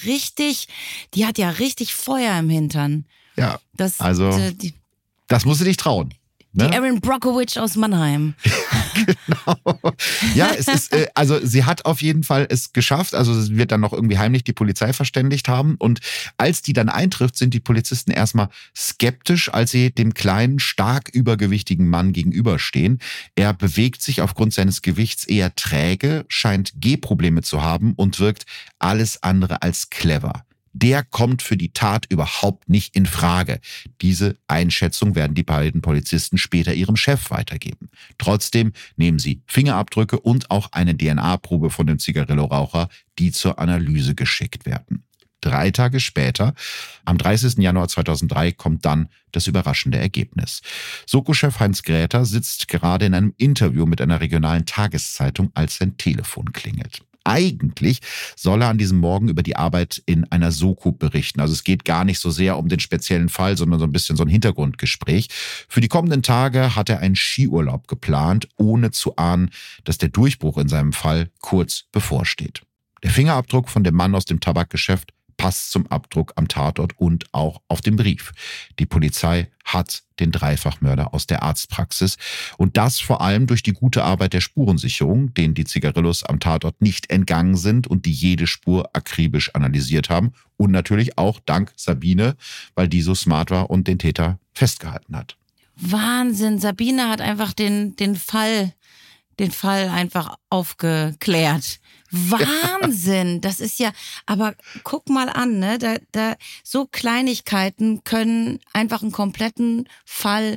ja richtig Feuer im Hintern. Ja, das musst du dich trauen. Ne? Die Erin Brockovich aus Mannheim. Genau. Ja, es ist, also sie hat auf jeden Fall es geschafft. Also sie wird dann noch irgendwie heimlich die Polizei verständigt haben. Und als die dann eintrifft, sind die Polizisten erstmal skeptisch, als sie dem kleinen, stark übergewichtigen Mann gegenüberstehen. Er bewegt sich aufgrund seines Gewichts eher träge, scheint Gehprobleme zu haben und wirkt alles andere als clever. Der kommt für die Tat überhaupt nicht in Frage. Diese Einschätzung werden die beiden Polizisten später ihrem Chef weitergeben. Trotzdem nehmen sie Fingerabdrücke und auch eine DNA-Probe von dem Zigarillo-Raucher, die zur Analyse geschickt werden. 3 Tage später, am 30. Januar 2003, kommt dann das überraschende Ergebnis. Soko-Chef Heinz Gräter sitzt gerade in einem Interview mit einer regionalen Tageszeitung, als sein Telefon klingelt. Eigentlich soll er an diesem Morgen über die Arbeit in einer Soko berichten. Also es geht gar nicht so sehr um den speziellen Fall, sondern so ein bisschen so ein Hintergrundgespräch. Für die kommenden Tage hat er einen Skiurlaub geplant, ohne zu ahnen, dass der Durchbruch in seinem Fall kurz bevorsteht. Der Fingerabdruck von dem Mann aus dem Tabakgeschäft passt zum Abdruck am Tatort und auch auf dem Brief. Die Polizei hat den Dreifachmörder aus der Arztpraxis und das vor allem durch die gute Arbeit der Spurensicherung, denen die Zigarillos am Tatort nicht entgangen sind und die jede Spur akribisch analysiert haben und natürlich auch dank Sabine, weil die so smart war und den Täter festgehalten hat. Wahnsinn, Sabine hat einfach den Fall einfach aufgeklärt. Wahnsinn, das ist ja, aber guck mal an, ne, so Kleinigkeiten können einfach einen kompletten Fall,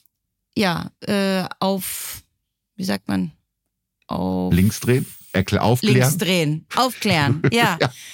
wie sagt man, links drehen, aufklären, ja.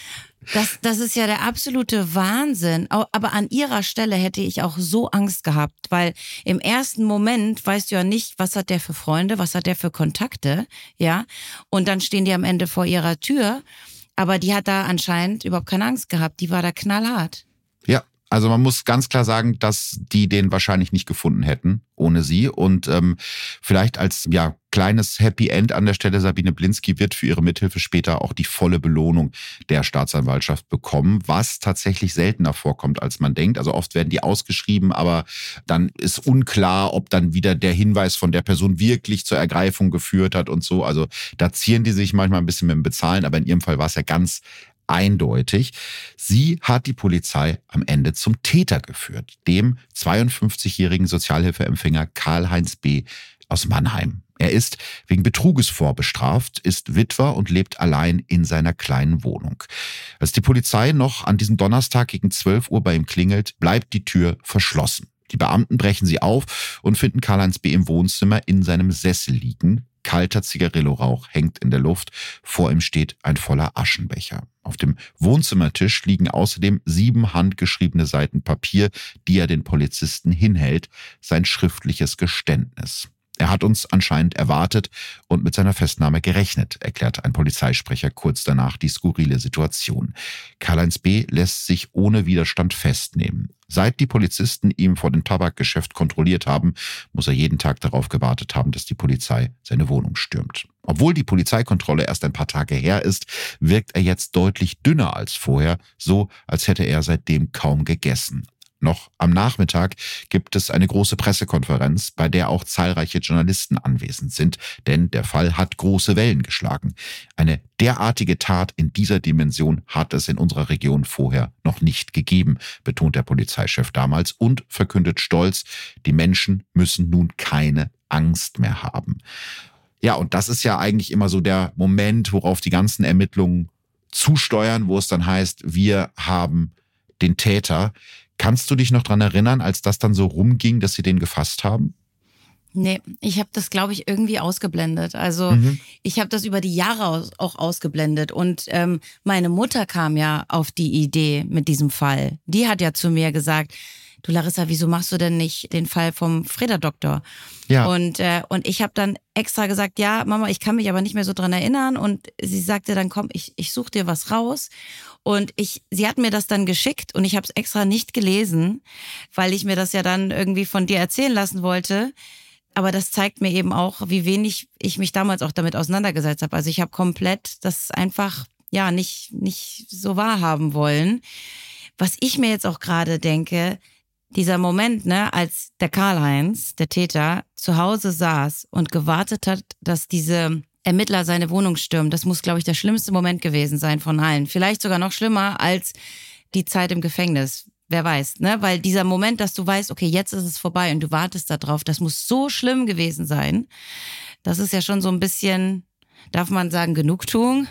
Das ist ja der absolute Wahnsinn. Aber an ihrer Stelle hätte ich auch so Angst gehabt, weil im ersten Moment weißt du ja nicht, was hat der für Freunde, was hat der für Kontakte, ja. Und dann stehen die am Ende vor ihrer Tür. Aber die hat da anscheinend überhaupt keine Angst gehabt. Die war da knallhart. Ja. Also man muss ganz klar sagen, dass die den wahrscheinlich nicht gefunden hätten ohne sie. Und vielleicht als kleines Happy End an der Stelle, Sabine Blinski wird für ihre Mithilfe später auch die volle Belohnung der Staatsanwaltschaft bekommen, was tatsächlich seltener vorkommt, als man denkt. Also oft werden die ausgeschrieben, aber dann ist unklar, ob dann wieder der Hinweis von der Person wirklich zur Ergreifung geführt hat und so. Also da zieren die sich manchmal ein bisschen mit dem Bezahlen, aber in ihrem Fall war es ja ganz eindeutig. Sie hat die Polizei am Ende zum Täter geführt, dem 52-jährigen Sozialhilfeempfänger Karl-Heinz B. aus Mannheim. Er ist wegen Betruges vorbestraft, ist Witwer und lebt allein in seiner kleinen Wohnung. Als die Polizei noch an diesem Donnerstag gegen 12 Uhr bei ihm klingelt, bleibt die Tür verschlossen. Die Beamten brechen sie auf und finden Karl-Heinz B. im Wohnzimmer in seinem Sessel liegen. Kalter Zigarillo-Rauch hängt in der Luft. Vor ihm steht ein voller Aschenbecher. Auf dem Wohnzimmertisch liegen außerdem 7 handgeschriebene Seiten Papier, die er den Polizisten hinhält. Sein schriftliches Geständnis. Er hat uns anscheinend erwartet und mit seiner Festnahme gerechnet, erklärte ein Polizeisprecher kurz danach die skurrile Situation. Karl-Heinz B. lässt sich ohne Widerstand festnehmen. Seit die Polizisten ihn vor dem Tabakgeschäft kontrolliert haben, muss er jeden Tag darauf gewartet haben, dass die Polizei seine Wohnung stürmt. Obwohl die Polizeikontrolle erst ein paar Tage her ist, wirkt er jetzt deutlich dünner als vorher, so als hätte er seitdem kaum gegessen. Noch am Nachmittag gibt es eine große Pressekonferenz, bei der auch zahlreiche Journalisten anwesend sind, denn der Fall hat große Wellen geschlagen. Eine derartige Tat in dieser Dimension hat es in unserer Region vorher noch nicht gegeben, betont der Polizeichef damals und verkündet stolz, die Menschen müssen nun keine Angst mehr haben. Ja, und das ist ja eigentlich immer so der Moment, worauf die ganzen Ermittlungen zusteuern, wo es dann heißt, wir haben den Täter. Kannst du dich noch dran erinnern, als das dann so rumging, dass sie den gefasst haben? Nee, ich habe das, glaube ich, irgendwie ausgeblendet. Also ich habe das über die Jahre auch ausgeblendet. Und meine Mutter kam ja auf die Idee mit diesem Fall. Die hat ja zu mir gesagt, du Larissa, wieso machst du denn nicht den Fall vom Freda-Doktor? Ja. Und ich habe dann extra gesagt, ja, Mama, ich kann mich aber nicht mehr so dran erinnern. Und sie sagte dann, komm, ich suche dir was raus. Und sie hat mir das dann geschickt und ich habe es extra nicht gelesen, weil ich mir das ja dann irgendwie von dir erzählen lassen wollte. Aber das zeigt mir eben auch, wie wenig ich mich damals auch damit auseinandergesetzt habe. Also ich habe komplett das einfach nicht so wahrhaben wollen. Was ich mir jetzt auch gerade denke, dieser Moment, ne, als der Karl-Heinz, der Täter, zu Hause saß und gewartet hat, dass diese Ermittler seine Wohnung stürmen, das muss, glaube ich, der schlimmste Moment gewesen sein von allen. Vielleicht sogar noch schlimmer als die Zeit im Gefängnis. Wer weiß, ne? Weil dieser Moment, dass du weißt, okay, jetzt ist es vorbei und du wartest da drauf, das muss so schlimm gewesen sein. Das ist ja schon so ein bisschen, darf man sagen, Genugtuung.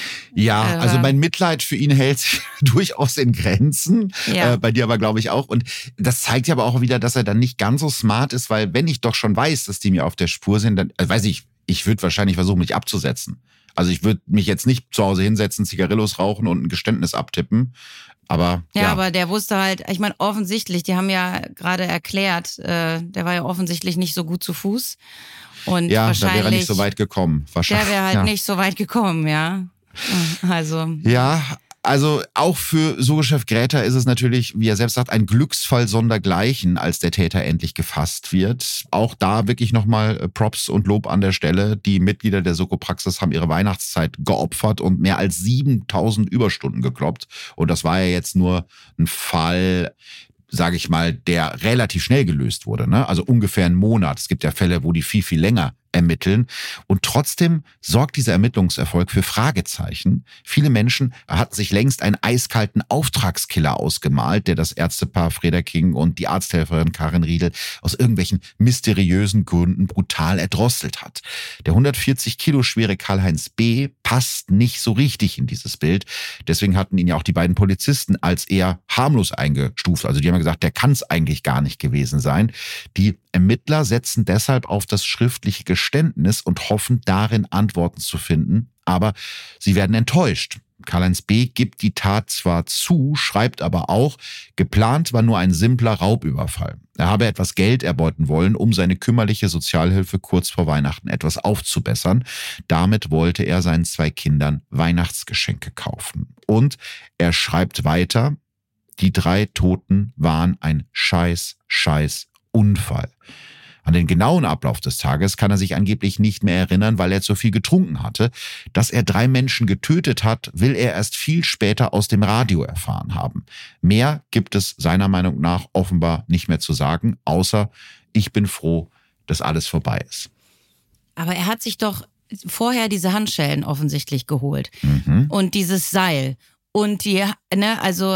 Ja, also mein Mitleid für ihn hält sich durchaus in Grenzen. Ja. Bei dir aber, glaube ich, auch. Und das zeigt ja aber auch wieder, dass er dann nicht ganz so smart ist, weil wenn ich doch schon weiß, dass die mir auf der Spur sind, dann weiß ich würde wahrscheinlich versuchen, mich abzusetzen. Also ich würde mich jetzt nicht zu Hause hinsetzen, Zigarillos rauchen und ein Geständnis abtippen. Aber ja, aber der wusste halt, ich meine, offensichtlich, die haben ja gerade erklärt, der war ja offensichtlich nicht so gut zu Fuß. Und ja, wahrscheinlich, da wäre er nicht so weit gekommen. Der wäre halt nicht so weit gekommen, ja. Also. Ja, Also auch für Soko-Chef Gräter ist es natürlich, wie er selbst sagt, ein Glücksfall sondergleichen, als der Täter endlich gefasst wird. Auch da wirklich nochmal Props und Lob an der Stelle. Die Mitglieder der Soko-Praxis haben ihre Weihnachtszeit geopfert und mehr als 7.000 Überstunden gekloppt. Und das war ja jetzt nur ein Fall, sage ich mal, der relativ schnell gelöst wurde, ne? Also ungefähr einen Monat. Es gibt ja Fälle, wo die viel, viel länger ermitteln. Und trotzdem sorgt dieser Ermittlungserfolg für Fragezeichen. Viele Menschen hatten sich längst einen eiskalten Auftragskiller ausgemalt, der das Ärztepaar Frederking und die Arzthelferin Karin Riedel aus irgendwelchen mysteriösen Gründen brutal erdrosselt hat. Der 140 Kilo schwere Karl-Heinz B. passt nicht so richtig in dieses Bild. Deswegen hatten ihn ja auch die beiden Polizisten als eher harmlos eingestuft. Also die haben gesagt, der kann es eigentlich gar nicht gewesen sein. Die Ermittler setzen deshalb auf das schriftliche Geständnis und hoffen darin Antworten zu finden, aber sie werden enttäuscht. Karl-Heinz B. gibt die Tat zwar zu, schreibt aber auch, geplant war nur ein simpler Raubüberfall. Er habe etwas Geld erbeuten wollen, um seine kümmerliche Sozialhilfe kurz vor Weihnachten etwas aufzubessern. Damit wollte er seinen 2 Kindern Weihnachtsgeschenke kaufen. Und er schreibt weiter, die 3 Toten waren ein scheiß Unfall. An den genauen Ablauf des Tages kann er sich angeblich nicht mehr erinnern, weil er zu viel getrunken hatte. Dass er 3 Menschen getötet hat, will er erst viel später aus dem Radio erfahren haben. Mehr gibt es seiner Meinung nach offenbar nicht mehr zu sagen, außer ich bin froh, dass alles vorbei ist. Aber er hat sich doch vorher diese Handschellen offensichtlich geholt und dieses Seil. Und die, ne, also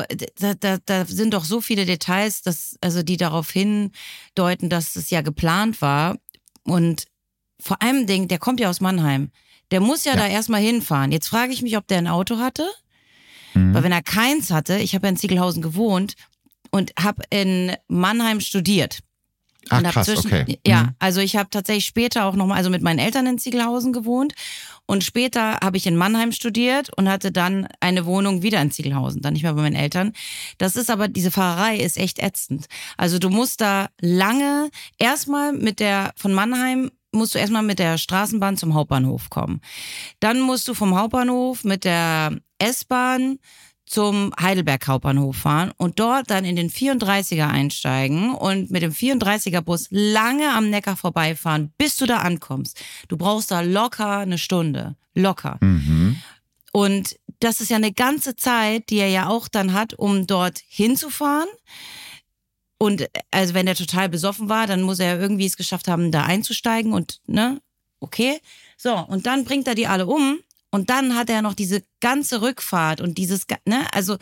da sind doch so viele Details, die darauf hindeuten, dass es ja geplant war. Und vor allem, der kommt ja aus Mannheim. Der muss ja da erstmal hinfahren. Jetzt frage ich mich, ob der ein Auto hatte. Weil wenn er keins hatte, ich habe ja in Ziegelhausen gewohnt und habe in Mannheim studiert. Ach krass, okay. Ja, also ich habe tatsächlich später auch nochmal, also mit meinen Eltern in Ziegelhausen gewohnt. Und später habe ich in Mannheim studiert und hatte dann eine Wohnung wieder in Ziegelhausen, dann nicht mehr bei meinen Eltern. Das ist aber, diese Fahrerei ist echt ätzend. Also du musst da lange, von Mannheim musst du erstmal mit der Straßenbahn zum Hauptbahnhof kommen. Dann musst du vom Hauptbahnhof mit der S-Bahn zum Heidelberg Hauptbahnhof fahren und dort dann in den 34er einsteigen und mit dem 34er Bus lange am Neckar vorbeifahren, bis du da ankommst. Du brauchst da locker eine Stunde. Locker. Und das ist ja eine ganze Zeit, die er ja auch dann hat, um dort hinzufahren. Und also wenn er total besoffen war, dann muss er irgendwie es geschafft haben, da einzusteigen und, ne, okay. So, und dann bringt er die alle um. Und dann hat er noch diese ganze Rückfahrt und dieses, ne, also,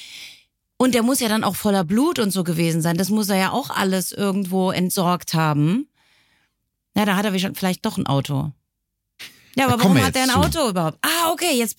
und der muss ja dann auch voller Blut und so gewesen sein. Das muss er ja auch alles irgendwo entsorgt haben. Ja, da hat er vielleicht doch ein Auto. Ja, aber warum hat er ein Auto überhaupt? Okay, jetzt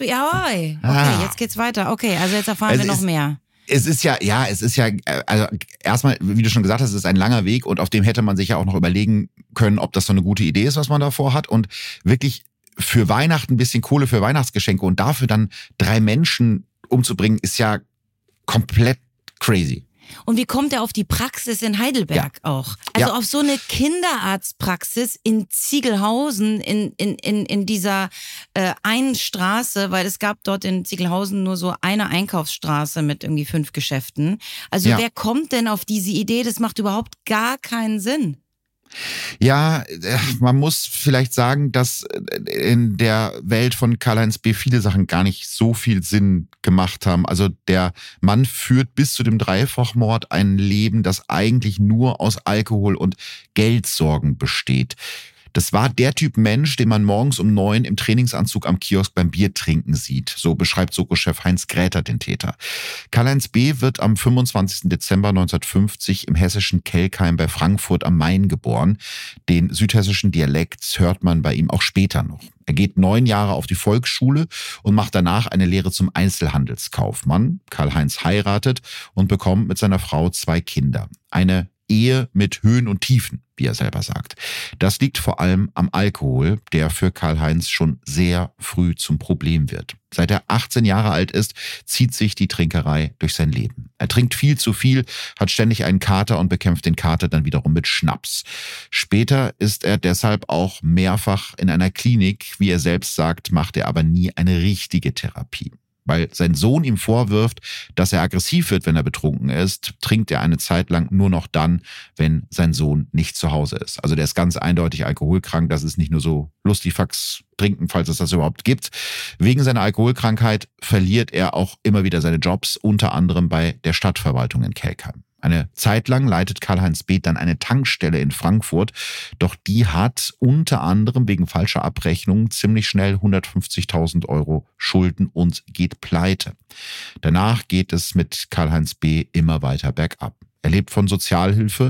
geht's weiter. Okay, also jetzt erfahren wir noch mehr. Es ist ja, also erstmal, wie du schon gesagt hast, es ist ein langer Weg und auf dem hätte man sich ja auch noch überlegen können, ob das so eine gute Idee ist, was man davor hat und wirklich für Weihnachten ein bisschen Kohle für Weihnachtsgeschenke und dafür dann 3 Menschen umzubringen, ist ja komplett crazy. Und wie kommt er auf die Praxis in Heidelberg auch? Also auf so eine Kinderarztpraxis in Ziegelhausen, in dieser einen Straße, weil es gab dort in Ziegelhausen nur so eine Einkaufsstraße mit irgendwie 5 Geschäften. Also wer kommt denn auf diese Idee? Das macht überhaupt gar keinen Sinn. Ja, man muss vielleicht sagen, dass in der Welt von Karl-Heinz B. viele Sachen gar nicht so viel Sinn gemacht haben. Also der Mann führt bis zu dem Dreifachmord ein Leben, das eigentlich nur aus Alkohol und Geldsorgen besteht. Das war der Typ Mensch, den man morgens um 9 im Trainingsanzug am Kiosk beim Bier trinken sieht. So beschreibt Soko-Chef Heinz Gräter den Täter. Karl-Heinz B. wird am 25. Dezember 1950 im hessischen Kelkheim bei Frankfurt am Main geboren. Den südhessischen Dialekt hört man bei ihm auch später noch. Er geht 9 Jahre auf die Volksschule und macht danach eine Lehre zum Einzelhandelskaufmann. Karl-Heinz heiratet und bekommt mit seiner Frau 2 Kinder. Eine Ehe mit Höhen und Tiefen, wie er selber sagt. Das liegt vor allem am Alkohol, der für Karl-Heinz schon sehr früh zum Problem wird. Seit er 18 Jahre alt ist, zieht sich die Trinkerei durch sein Leben. Er trinkt viel zu viel, hat ständig einen Kater und bekämpft den Kater dann wiederum mit Schnaps. Später ist er deshalb auch mehrfach in einer Klinik. Wie er selbst sagt, macht er aber nie eine richtige Therapie. Weil sein Sohn ihm vorwirft, dass er aggressiv wird, wenn er betrunken ist, trinkt er eine Zeit lang nur noch dann, wenn sein Sohn nicht zu Hause ist. Also der ist ganz eindeutig alkoholkrank. Das ist nicht nur so Lustifax trinken, falls es das überhaupt gibt. Wegen seiner Alkoholkrankheit verliert er auch immer wieder seine Jobs, unter anderem bei der Stadtverwaltung in Kelkheim. Eine Zeit lang leitet Karl-Heinz B. dann eine Tankstelle in Frankfurt, doch die hat unter anderem wegen falscher Abrechnungen ziemlich schnell 150.000 € Schulden und geht pleite. Danach geht es mit Karl-Heinz B. immer weiter bergab. Er lebt von Sozialhilfe,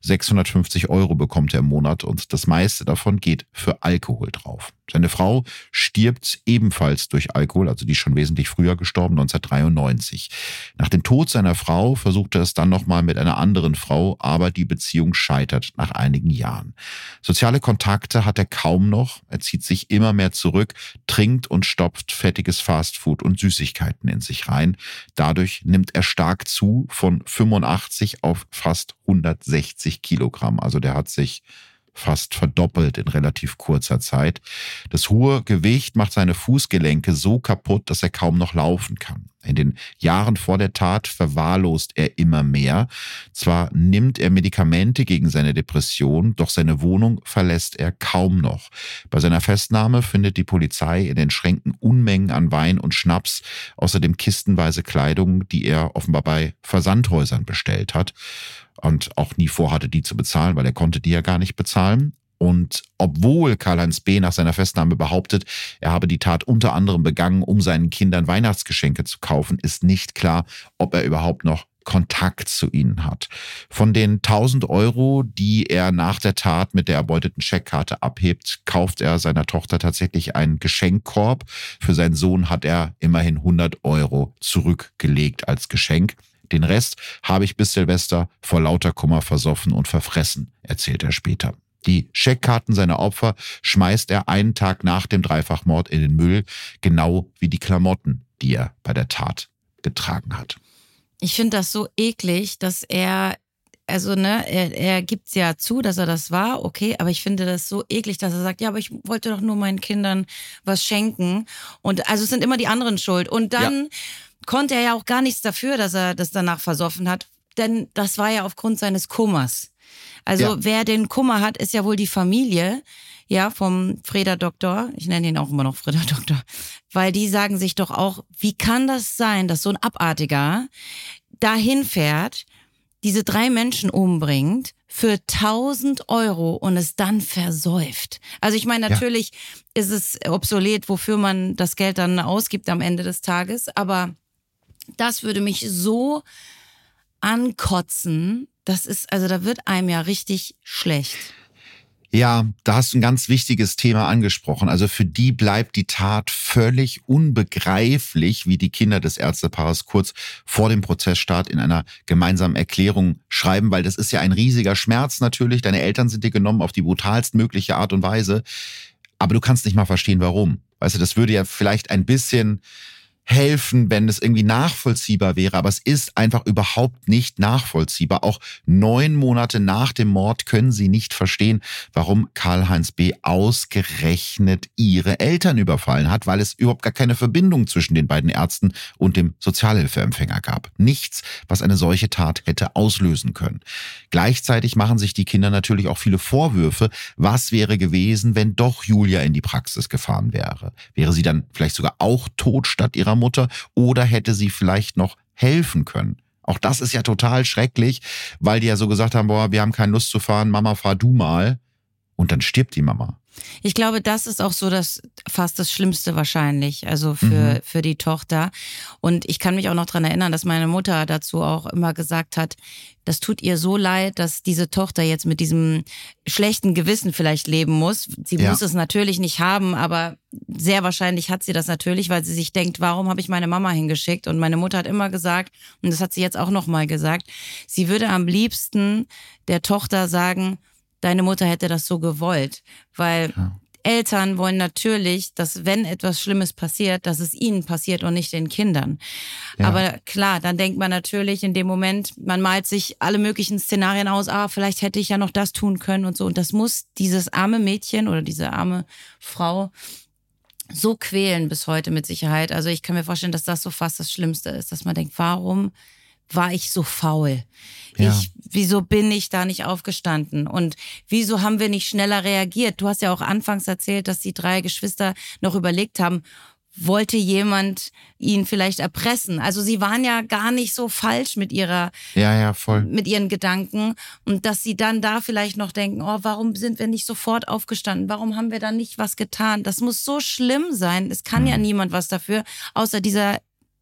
650 € bekommt er im Monat und das meiste davon geht für Alkohol drauf. Seine Frau stirbt ebenfalls durch Alkohol, also die ist schon wesentlich früher gestorben, 1993. Nach dem Tod seiner Frau versucht er es dann nochmal mit einer anderen Frau, aber die Beziehung scheitert nach einigen Jahren. Soziale Kontakte hat er kaum noch, er zieht sich immer mehr zurück, trinkt und stopft fettiges Fastfood und Süßigkeiten in sich rein. Dadurch nimmt er stark zu, von 85 auf fast 160 Kilogramm. Also der hat sich fast verdoppelt in relativ kurzer Zeit. Das hohe Gewicht macht seine Fußgelenke so kaputt, dass er kaum noch laufen kann. In den Jahren vor der Tat verwahrlost er immer mehr. Zwar nimmt er Medikamente gegen seine Depression, doch seine Wohnung verlässt er kaum noch. Bei seiner Festnahme findet die Polizei in den Schränken Unmengen an Wein und Schnaps, außerdem kistenweise Kleidung, die er offenbar bei Versandhäusern bestellt hat und auch nie vorhatte, die zu bezahlen, weil er konnte die ja gar nicht bezahlen. Und obwohl Karl-Heinz B. nach seiner Festnahme behauptet, er habe die Tat unter anderem begangen, um seinen Kindern Weihnachtsgeschenke zu kaufen, ist nicht klar, ob er überhaupt noch Kontakt zu ihnen hat. Von den 1.000 €, die er nach der Tat mit der erbeuteten Scheckkarte abhebt, kauft er seiner Tochter tatsächlich einen Geschenkkorb. Für seinen Sohn hat er immerhin 100 € zurückgelegt als Geschenk. Den Rest habe ich bis Silvester vor lauter Kummer versoffen und verfressen, erzählt er später. Die Scheckkarten seiner Opfer schmeißt er einen Tag nach dem Dreifachmord in den Müll, genau wie die Klamotten, die er bei der Tat getragen hat. Ich finde das so eklig, dass er gibt's ja zu, dass er das war, okay, aber ich finde das so eklig, dass er sagt, ja, aber ich wollte doch nur meinen Kindern was schenken. Und also es sind immer die anderen schuld. Und dann konnte er ja auch gar nichts dafür, dass er das danach versoffen hat, denn das war ja aufgrund seines Kummers. Also wer den Kummer hat, ist ja wohl die Familie, ja, vom Freda Doktor. Ich nenne ihn auch immer noch Freda Doktor, weil die sagen sich doch auch, wie kann das sein, dass so ein Abartiger dahin fährt, diese 3 Menschen umbringt für 1.000 € und es dann versäuft. Also ich meine, natürlich ist es obsolet, wofür man das Geld dann ausgibt am Ende des Tages, aber das würde mich so ankotzen, da wird einem ja richtig schlecht. Ja, da hast du ein ganz wichtiges Thema angesprochen. Also für die bleibt die Tat völlig unbegreiflich, wie die Kinder des Ärztepaares kurz vor dem Prozessstart in einer gemeinsamen Erklärung schreiben, weil das ist ja ein riesiger Schmerz natürlich. Deine Eltern sind dir genommen auf die brutalst mögliche Art und Weise. Aber du kannst nicht mal verstehen, warum. Weißt du, das würde ja vielleicht ein bisschen helfen, wenn es irgendwie nachvollziehbar wäre, aber es ist einfach überhaupt nicht nachvollziehbar. Auch 9 Monate nach dem Mord können sie nicht verstehen, warum Karl-Heinz B. ausgerechnet ihre Eltern überfallen hat, weil es überhaupt gar keine Verbindung zwischen den beiden Ärzten und dem Sozialhilfeempfänger gab. Nichts, was eine solche Tat hätte auslösen können. Gleichzeitig machen sich die Kinder natürlich auch viele Vorwürfe. Was wäre gewesen, wenn doch Julia in die Praxis gefahren wäre? Wäre sie dann vielleicht sogar auch tot statt ihrer Mutter oder hätte sie vielleicht noch helfen können? Auch das ist ja total schrecklich, weil die ja so gesagt haben, boah, wir haben keine Lust zu fahren, Mama, fahr du mal. Und dann stirbt die Mama. Ich glaube, das ist auch so fast das Schlimmste wahrscheinlich, also für die Tochter. Und ich kann mich auch noch dran erinnern, dass meine Mutter dazu auch immer gesagt hat, das tut ihr so leid, dass diese Tochter jetzt mit diesem schlechten Gewissen vielleicht leben muss. Sie muss es natürlich nicht haben, aber sehr wahrscheinlich hat sie das natürlich, weil sie sich denkt, warum habe ich meine Mama hingeschickt? Und meine Mutter hat immer gesagt, und das hat sie jetzt auch nochmal gesagt, sie würde am liebsten der Tochter sagen, deine Mutter hätte das so gewollt, weil Eltern wollen natürlich, dass wenn etwas Schlimmes passiert, dass es ihnen passiert und nicht den Kindern. Ja. Aber klar, dann denkt man natürlich in dem Moment, man malt sich alle möglichen Szenarien aus, vielleicht hätte ich ja noch das tun können und so. Und das muss dieses arme Mädchen oder diese arme Frau so quälen bis heute mit Sicherheit. Also ich kann mir vorstellen, dass das so fast das Schlimmste ist, dass man denkt, warum war ich so faul? Ja. Wieso bin ich da nicht aufgestanden? Und wieso haben wir nicht schneller reagiert? Du hast ja auch anfangs erzählt, dass die 3 Geschwister noch überlegt haben, wollte jemand ihn vielleicht erpressen? Also sie waren ja gar nicht so falsch mit voll. mit ihren Gedanken. Und dass sie dann da vielleicht noch denken, oh, warum sind wir nicht sofort aufgestanden? Warum haben wir da nicht was getan? Das muss so schlimm sein. Es kann ja niemand was dafür, außer dieser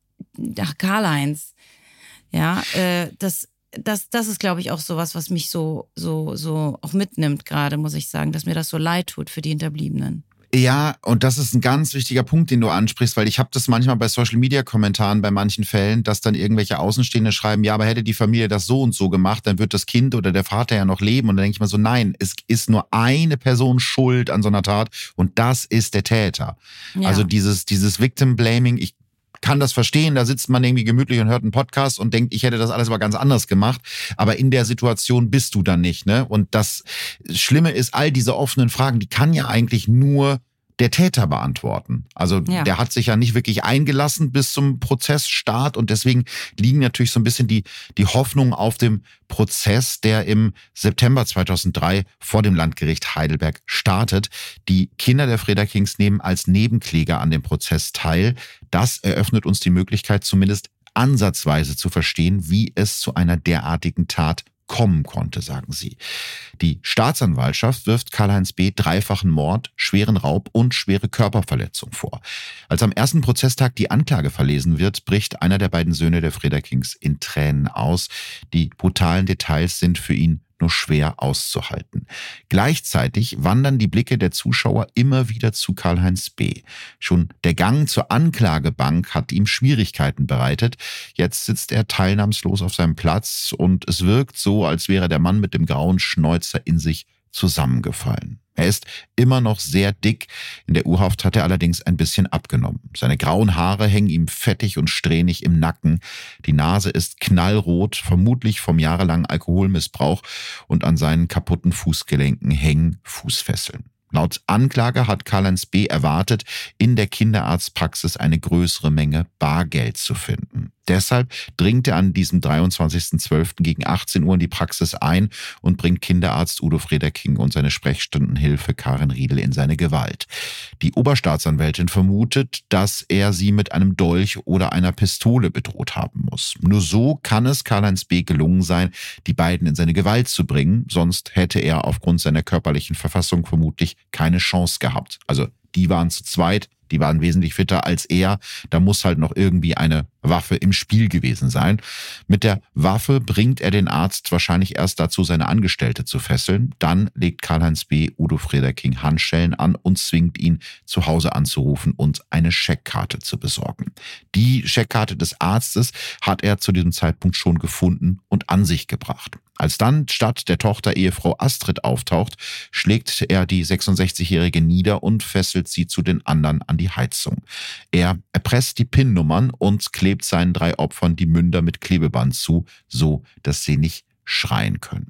Karl-Heinz. Ja, das ist, glaube ich, auch sowas, was mich so auch mitnimmt gerade, muss ich sagen, dass mir das so leid tut für die Hinterbliebenen. Ja, und das ist ein ganz wichtiger Punkt, den du ansprichst, weil ich habe das manchmal bei Social-Media-Kommentaren bei manchen Fällen, dass dann irgendwelche Außenstehende schreiben, ja, aber hätte die Familie das so und so gemacht, dann wird das Kind oder der Vater ja noch leben. Und dann denke ich mir so, nein, es ist nur eine Person schuld an so einer Tat und das ist der Täter. Ja. Also dieses Victim-Blaming, ich kann das verstehen, da sitzt man irgendwie gemütlich und hört einen Podcast und denkt, ich hätte das alles aber ganz anders gemacht. Aber in der Situation bist du dann nicht, ne? Und das Schlimme ist, all diese offenen Fragen, die kann ja eigentlich nur der Täter beantworten. Also der hat sich ja nicht wirklich eingelassen bis zum Prozessstart und deswegen liegen natürlich so ein bisschen die Hoffnungen auf dem Prozess, der im September 2003 vor dem Landgericht Heidelberg startet. Die Kinder der Frederkings nehmen als Nebenkläger an dem Prozess teil. Das eröffnet uns die Möglichkeit, zumindest ansatzweise zu verstehen, wie es zu einer derartigen Tat kommen konnte, sagen sie. Die Staatsanwaltschaft wirft Karl-Heinz B. dreifachen Mord, schweren Raub und schwere Körperverletzung vor. Als am ersten Prozesstag die Anklage verlesen wird, bricht einer der beiden Söhne der Frederkings in Tränen aus. Die brutalen Details sind für ihn nur schwer auszuhalten. Gleichzeitig wandern die Blicke der Zuschauer immer wieder zu Karl-Heinz B. Schon der Gang zur Anklagebank hat ihm Schwierigkeiten bereitet. Jetzt sitzt er teilnahmslos auf seinem Platz und es wirkt so, als wäre der Mann mit dem grauen Schnäuzer in sich zusammengefallen. Er ist immer noch sehr dick. In der U-Haft hat er allerdings ein bisschen abgenommen. Seine grauen Haare hängen ihm fettig und strähnig im Nacken. Die Nase ist knallrot, vermutlich vom jahrelangen Alkoholmissbrauch, und an seinen kaputten Fußgelenken hängen Fußfesseln. Laut Anklage hat Karl-Heinz B. erwartet, in der Kinderarztpraxis eine größere Menge Bargeld zu finden. Deshalb dringt er an diesem 23.12. gegen 18 Uhr in die Praxis ein und bringt Kinderarzt Udo Frederking und seine Sprechstundenhilfe Karin Riedel in seine Gewalt. Die Oberstaatsanwältin vermutet, dass er sie mit einem Dolch oder einer Pistole bedroht haben muss. Nur so kann es Karl-Heinz B. gelungen sein, die beiden in seine Gewalt zu bringen, sonst hätte er aufgrund seiner körperlichen Verfassung vermutlich keine Chance gehabt. Also die waren zu zweit, die waren wesentlich fitter als er. Da muss halt noch irgendwie eine Waffe im Spiel gewesen sein. Mit der Waffe bringt er den Arzt wahrscheinlich erst dazu, seine Angestellte zu fesseln. Dann legt Karl-Heinz B. Udo Frederking Handschellen an und zwingt ihn, zu Hause anzurufen und eine Scheckkarte zu besorgen. Die Scheckkarte des Arztes hat er zu diesem Zeitpunkt schon gefunden und an sich gebracht. Als dann statt der Tochter Ehefrau Astrid auftaucht, schlägt er die 66-Jährige nieder und fesselt sie zu den anderen an die Heizung. Er erpresst die PIN-Nummern und klebt seinen 3 Opfern die Münder mit Klebeband zu, so dass sie nicht schreien können.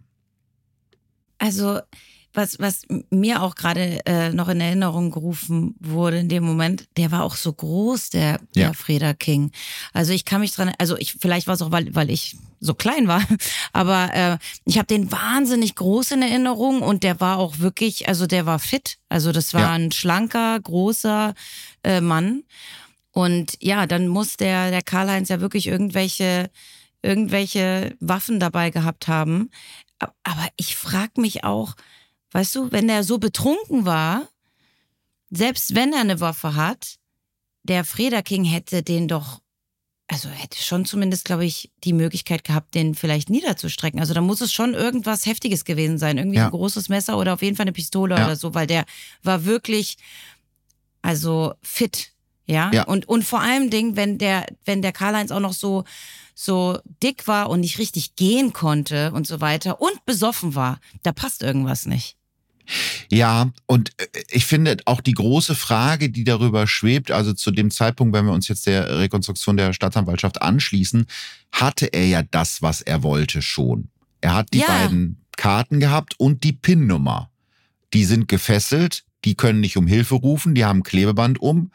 Also was mir auch gerade noch in Erinnerung gerufen wurde in dem Moment, der war auch so groß, der Frederking. Also ich kann mich dran, vielleicht war es auch, weil ich so klein war, aber ich habe den wahnsinnig groß in Erinnerung und der war auch wirklich, also der war fit. Also das war ein schlanker, großer Mann. Und ja, dann muss der Karl-Heinz ja wirklich irgendwelche Waffen dabei gehabt haben. Aber ich frage mich auch, weißt du, wenn der so betrunken war, selbst wenn er eine Waffe hat, der Frederking hätte den doch, also hätte schon zumindest, glaube ich, die Möglichkeit gehabt, den vielleicht niederzustrecken. Also da muss es schon irgendwas Heftiges gewesen sein. Irgendwie ein großes Messer oder auf jeden Fall eine Pistole oder so, weil der war wirklich, also fit. Ja. Und vor allem Dingen, wenn der Karl-Heinz auch noch so dick war und nicht richtig gehen konnte und so weiter und besoffen war, da passt irgendwas nicht. Ja, und ich finde auch die große Frage, die darüber schwebt, also zu dem Zeitpunkt, wenn wir uns jetzt der Rekonstruktion der Staatsanwaltschaft anschließen, hatte er ja das, was er wollte schon. Er hat die beiden Karten gehabt und die PIN-Nummer. Die sind gefesselt. die können nicht um Hilfe rufen, die haben ein Klebeband um.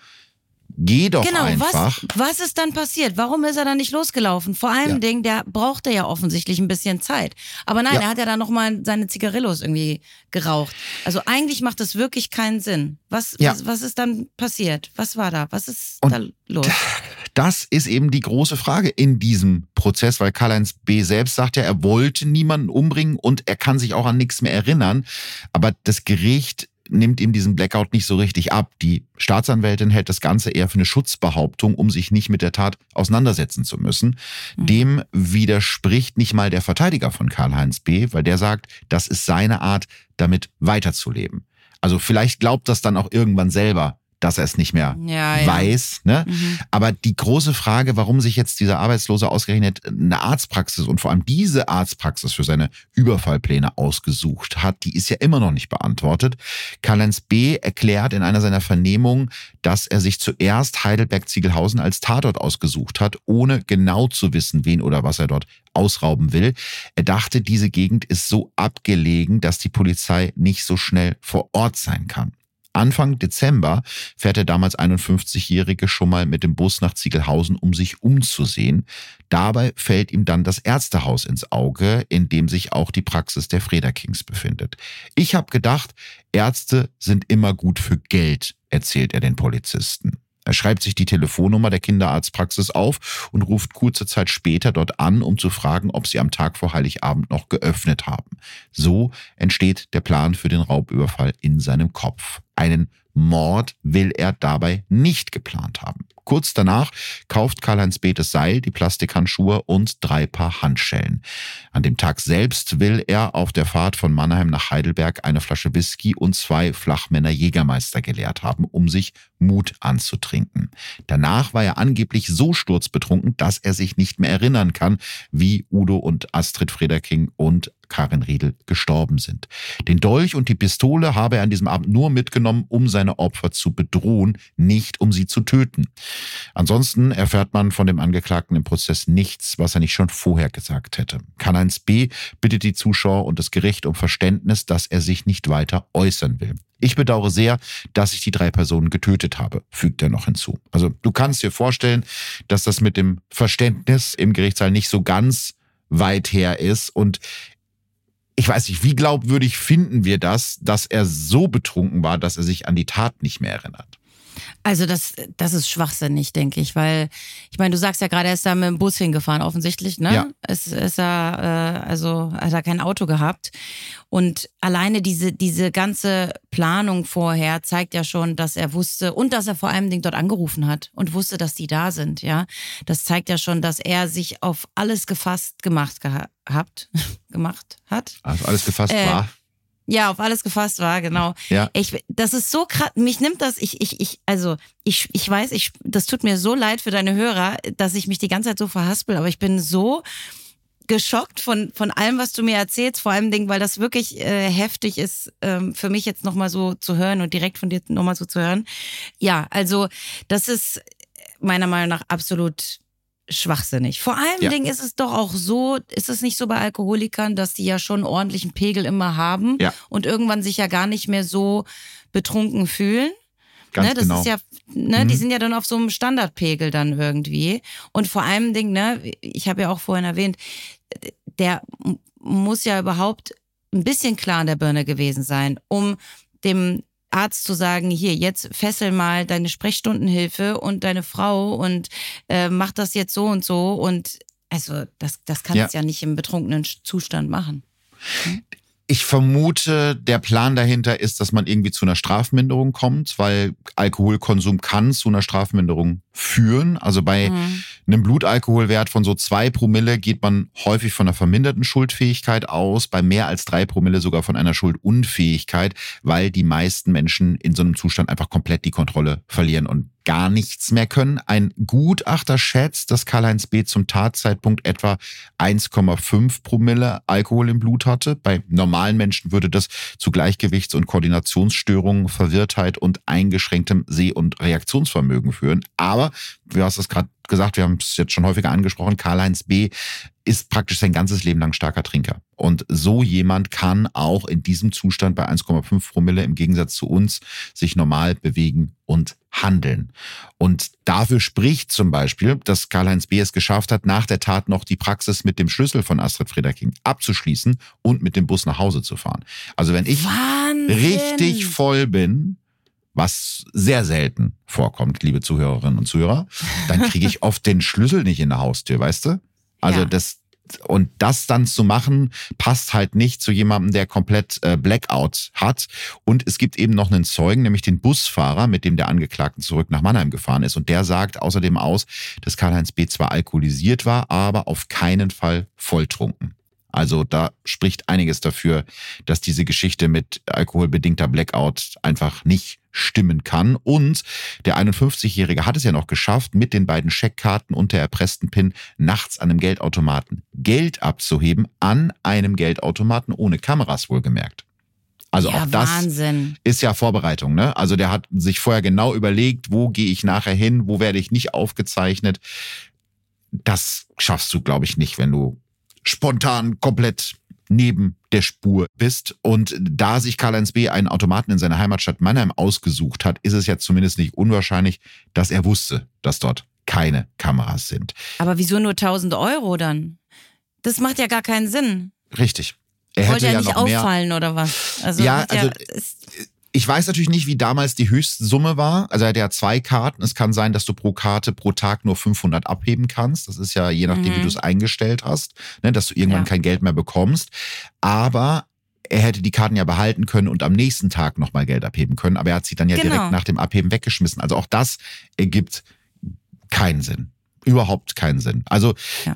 Geh doch einfach. Was ist dann passiert? Warum ist er dann nicht losgelaufen? Vor allem der brauchte ja offensichtlich ein bisschen Zeit. Aber nein, er hat ja dann nochmal seine Zigarillos irgendwie geraucht. Also eigentlich macht das wirklich keinen Sinn. Was ist dann passiert? Was war da? Was ist da los? Das ist eben die große Frage in diesem Prozess, weil Karl-Heinz B. selbst sagt ja, er wollte niemanden umbringen und er kann sich auch an nichts mehr erinnern. Aber das Gericht nimmt ihm diesen Blackout nicht so richtig ab. Die Staatsanwältin hält das Ganze eher für eine Schutzbehauptung, um sich nicht mit der Tat auseinandersetzen zu müssen. Dem widerspricht nicht mal der Verteidiger von Karl-Heinz B., weil der sagt, das ist seine Art, damit weiterzuleben. Also vielleicht glaubt das dann auch irgendwann selber, dass er es nicht mehr weiß. Ne? Aber die große Frage, warum sich jetzt dieser Arbeitslose ausgerechnet eine Arztpraxis und vor allem diese Arztpraxis für seine Überfallpläne ausgesucht hat, die ist ja immer noch nicht beantwortet. Karl-Heinz B. erklärt in einer seiner Vernehmungen, dass er sich zuerst Heidelberg-Ziegelhausen als Tatort ausgesucht hat, ohne genau zu wissen, wen oder was er dort ausrauben will. Er dachte, diese Gegend ist so abgelegen, dass die Polizei nicht so schnell vor Ort sein kann. Anfang Dezember fährt der damals 51-Jährige schon mal mit dem Bus nach Ziegelhausen, um sich umzusehen. Dabei fällt ihm dann das Ärztehaus ins Auge, in dem sich auch die Praxis der Frederkings befindet. Ich habe gedacht, Ärzte sind immer gut für Geld, erzählt er den Polizisten. Er schreibt sich die Telefonnummer der Kinderarztpraxis auf und ruft kurze Zeit später dort an, um zu fragen, ob sie am Tag vor Heiligabend noch geöffnet haben. So entsteht der Plan für den Raubüberfall in seinem Kopf. Einen Mord will er dabei nicht geplant haben. Kurz danach kauft Karl-Heinz B. das Seil, die Plastikhandschuhe und 3 Paar Handschellen. An dem Tag selbst will er auf der Fahrt von Mannheim nach Heidelberg eine Flasche Whisky und 2 Flachmänner Jägermeister geleert haben, um sich Mut anzutrinken. Danach war er angeblich so sturzbetrunken, dass er sich nicht mehr erinnern kann, wie Udo und Astrid Frederking und Karin Riedel gestorben sind. Den Dolch und die Pistole habe er an diesem Abend nur mitgenommen, um seine Opfer zu bedrohen, nicht um sie zu töten. Ansonsten erfährt man von dem Angeklagten im Prozess nichts, was er nicht schon vorher gesagt hätte. Karl-Heinz B. bittet die Zuschauer und das Gericht um Verständnis, dass er sich nicht weiter äußern will. Ich bedauere sehr, dass ich die 3 Personen getötet habe, fügt er noch hinzu. Also du kannst dir vorstellen, dass das mit dem Verständnis im Gerichtssaal nicht so ganz weit her ist und ich weiß nicht, wie glaubwürdig finden wir das, dass er so betrunken war, dass er sich an die Tat nicht mehr erinnert? Also das ist schwachsinnig, denke ich, weil ich meine, du sagst ja gerade, er ist da mit dem Bus hingefahren, offensichtlich, ne? Ja. Hat er kein Auto gehabt und alleine diese ganze Planung vorher zeigt ja schon, dass er wusste und dass er vor allem dort angerufen hat und wusste, dass die da sind, ja. Das zeigt ja schon, dass er sich auf alles gefasst gemacht hat. Also alles gefasst war. Ja, auf alles gefasst war, genau. Ja. Das ist so krass, mich nimmt das, ich weiß, das tut mir so leid für deine Hörer, dass ich mich die ganze Zeit so verhaspel, aber ich bin so geschockt von allem, was du mir erzählst, vor allem, weil das wirklich heftig ist, für mich jetzt nochmal so zu hören und direkt von dir nochmal so zu hören. Ja, also das ist meiner Meinung nach absolut schwachsinnig. Vor allen Dingen ist es doch auch so, ist es nicht so bei Alkoholikern, dass die ja schon einen ordentlichen Pegel immer haben und irgendwann sich ja gar nicht mehr so betrunken fühlen. Ganz das genau. ist ja, die sind ja dann auf so einem Standardpegel dann irgendwie. Und vor allem ich habe ja auch vorhin erwähnt, der muss ja überhaupt ein bisschen klar in der Birne gewesen sein, um dem Arzt zu sagen, hier, jetzt fessel mal deine Sprechstundenhilfe und deine Frau und mach das jetzt so und so. Und also das kannst du ja nicht im betrunkenen Zustand machen. Ich vermute, der Plan dahinter ist, dass man irgendwie zu einer Strafminderung kommt, weil Alkoholkonsum kann zu einer Strafminderung führen. Also bei einem Blutalkoholwert von so 2 Promille geht man häufig von einer verminderten Schuldfähigkeit aus, bei mehr als 3 Promille sogar von einer Schuldunfähigkeit, weil die meisten Menschen in so einem Zustand einfach komplett die Kontrolle verlieren und gar nichts mehr können. Ein Gutachter schätzt, dass Karl-Heinz B. zum Tatzeitpunkt etwa 1,5 Promille Alkohol im Blut hatte. Bei normalen Menschen würde das zu Gleichgewichts- und Koordinationsstörungen, Verwirrtheit und eingeschränktem Seh- und Reaktionsvermögen führen. Aber du hast es gerade gesagt, wir haben es jetzt schon häufiger angesprochen, Karl-Heinz B. ist praktisch sein ganzes Leben lang starker Trinker. Und so jemand kann auch in diesem Zustand bei 1,5 Promille im Gegensatz zu uns sich normal bewegen und handeln. Und dafür spricht zum Beispiel, dass Karl-Heinz B. es geschafft hat, nach der Tat noch die Praxis mit dem Schlüssel von Astrid Frederking abzuschließen und mit dem Bus nach Hause zu fahren. Also wenn ich richtig voll bin, was sehr selten vorkommt, liebe Zuhörerinnen und Zuhörer, dann kriege ich oft den Schlüssel nicht in der Haustür, weißt du? Also das dann zu machen, passt halt nicht zu jemandem, der komplett Blackout hat. Und es gibt eben noch einen Zeugen, nämlich den Busfahrer, mit dem der Angeklagte zurück nach Mannheim gefahren ist. Und der sagt außerdem aus, dass Karl-Heinz B. zwar alkoholisiert war, aber auf keinen Fall volltrunken. Also da spricht einiges dafür, dass diese Geschichte mit alkoholbedingter Blackout einfach nicht stimmen kann. Und der 51-Jährige hat es ja noch geschafft, mit den beiden Scheckkarten und der erpressten PIN nachts an einem Geldautomaten Geld abzuheben, an einem Geldautomaten ohne Kameras wohlgemerkt. Also ja, auch das Wahnsinn. Ist ja Vorbereitung, ne? Also der hat sich vorher genau überlegt, wo gehe ich nachher hin, wo werde ich nicht aufgezeichnet. Das schaffst du, glaube ich, nicht, wenn du spontan komplett neben der Spur bist. Und da sich Karl-Heinz B. einen Automaten in seiner Heimatstadt Mannheim ausgesucht hat, ist es ja zumindest nicht unwahrscheinlich, dass er wusste, dass dort keine Kameras sind. Aber wieso nur 1.000 Euro dann? Das macht ja gar keinen Sinn. Richtig. Er hätte ja nicht auffallen oder was? Also ja, ich weiß natürlich nicht, wie damals die Höchstsumme war. Also er hat ja 2 Karten. Es kann sein, dass du pro Karte pro Tag nur 500 abheben kannst. Das ist ja je nachdem, wie du es eingestellt hast, ne, dass du irgendwann kein Geld mehr bekommst. Aber er hätte die Karten ja behalten können und am nächsten Tag nochmal Geld abheben können. Aber er hat sie dann ja direkt nach dem Abheben weggeschmissen. Also auch das ergibt keinen Sinn. Überhaupt keinen Sinn. Also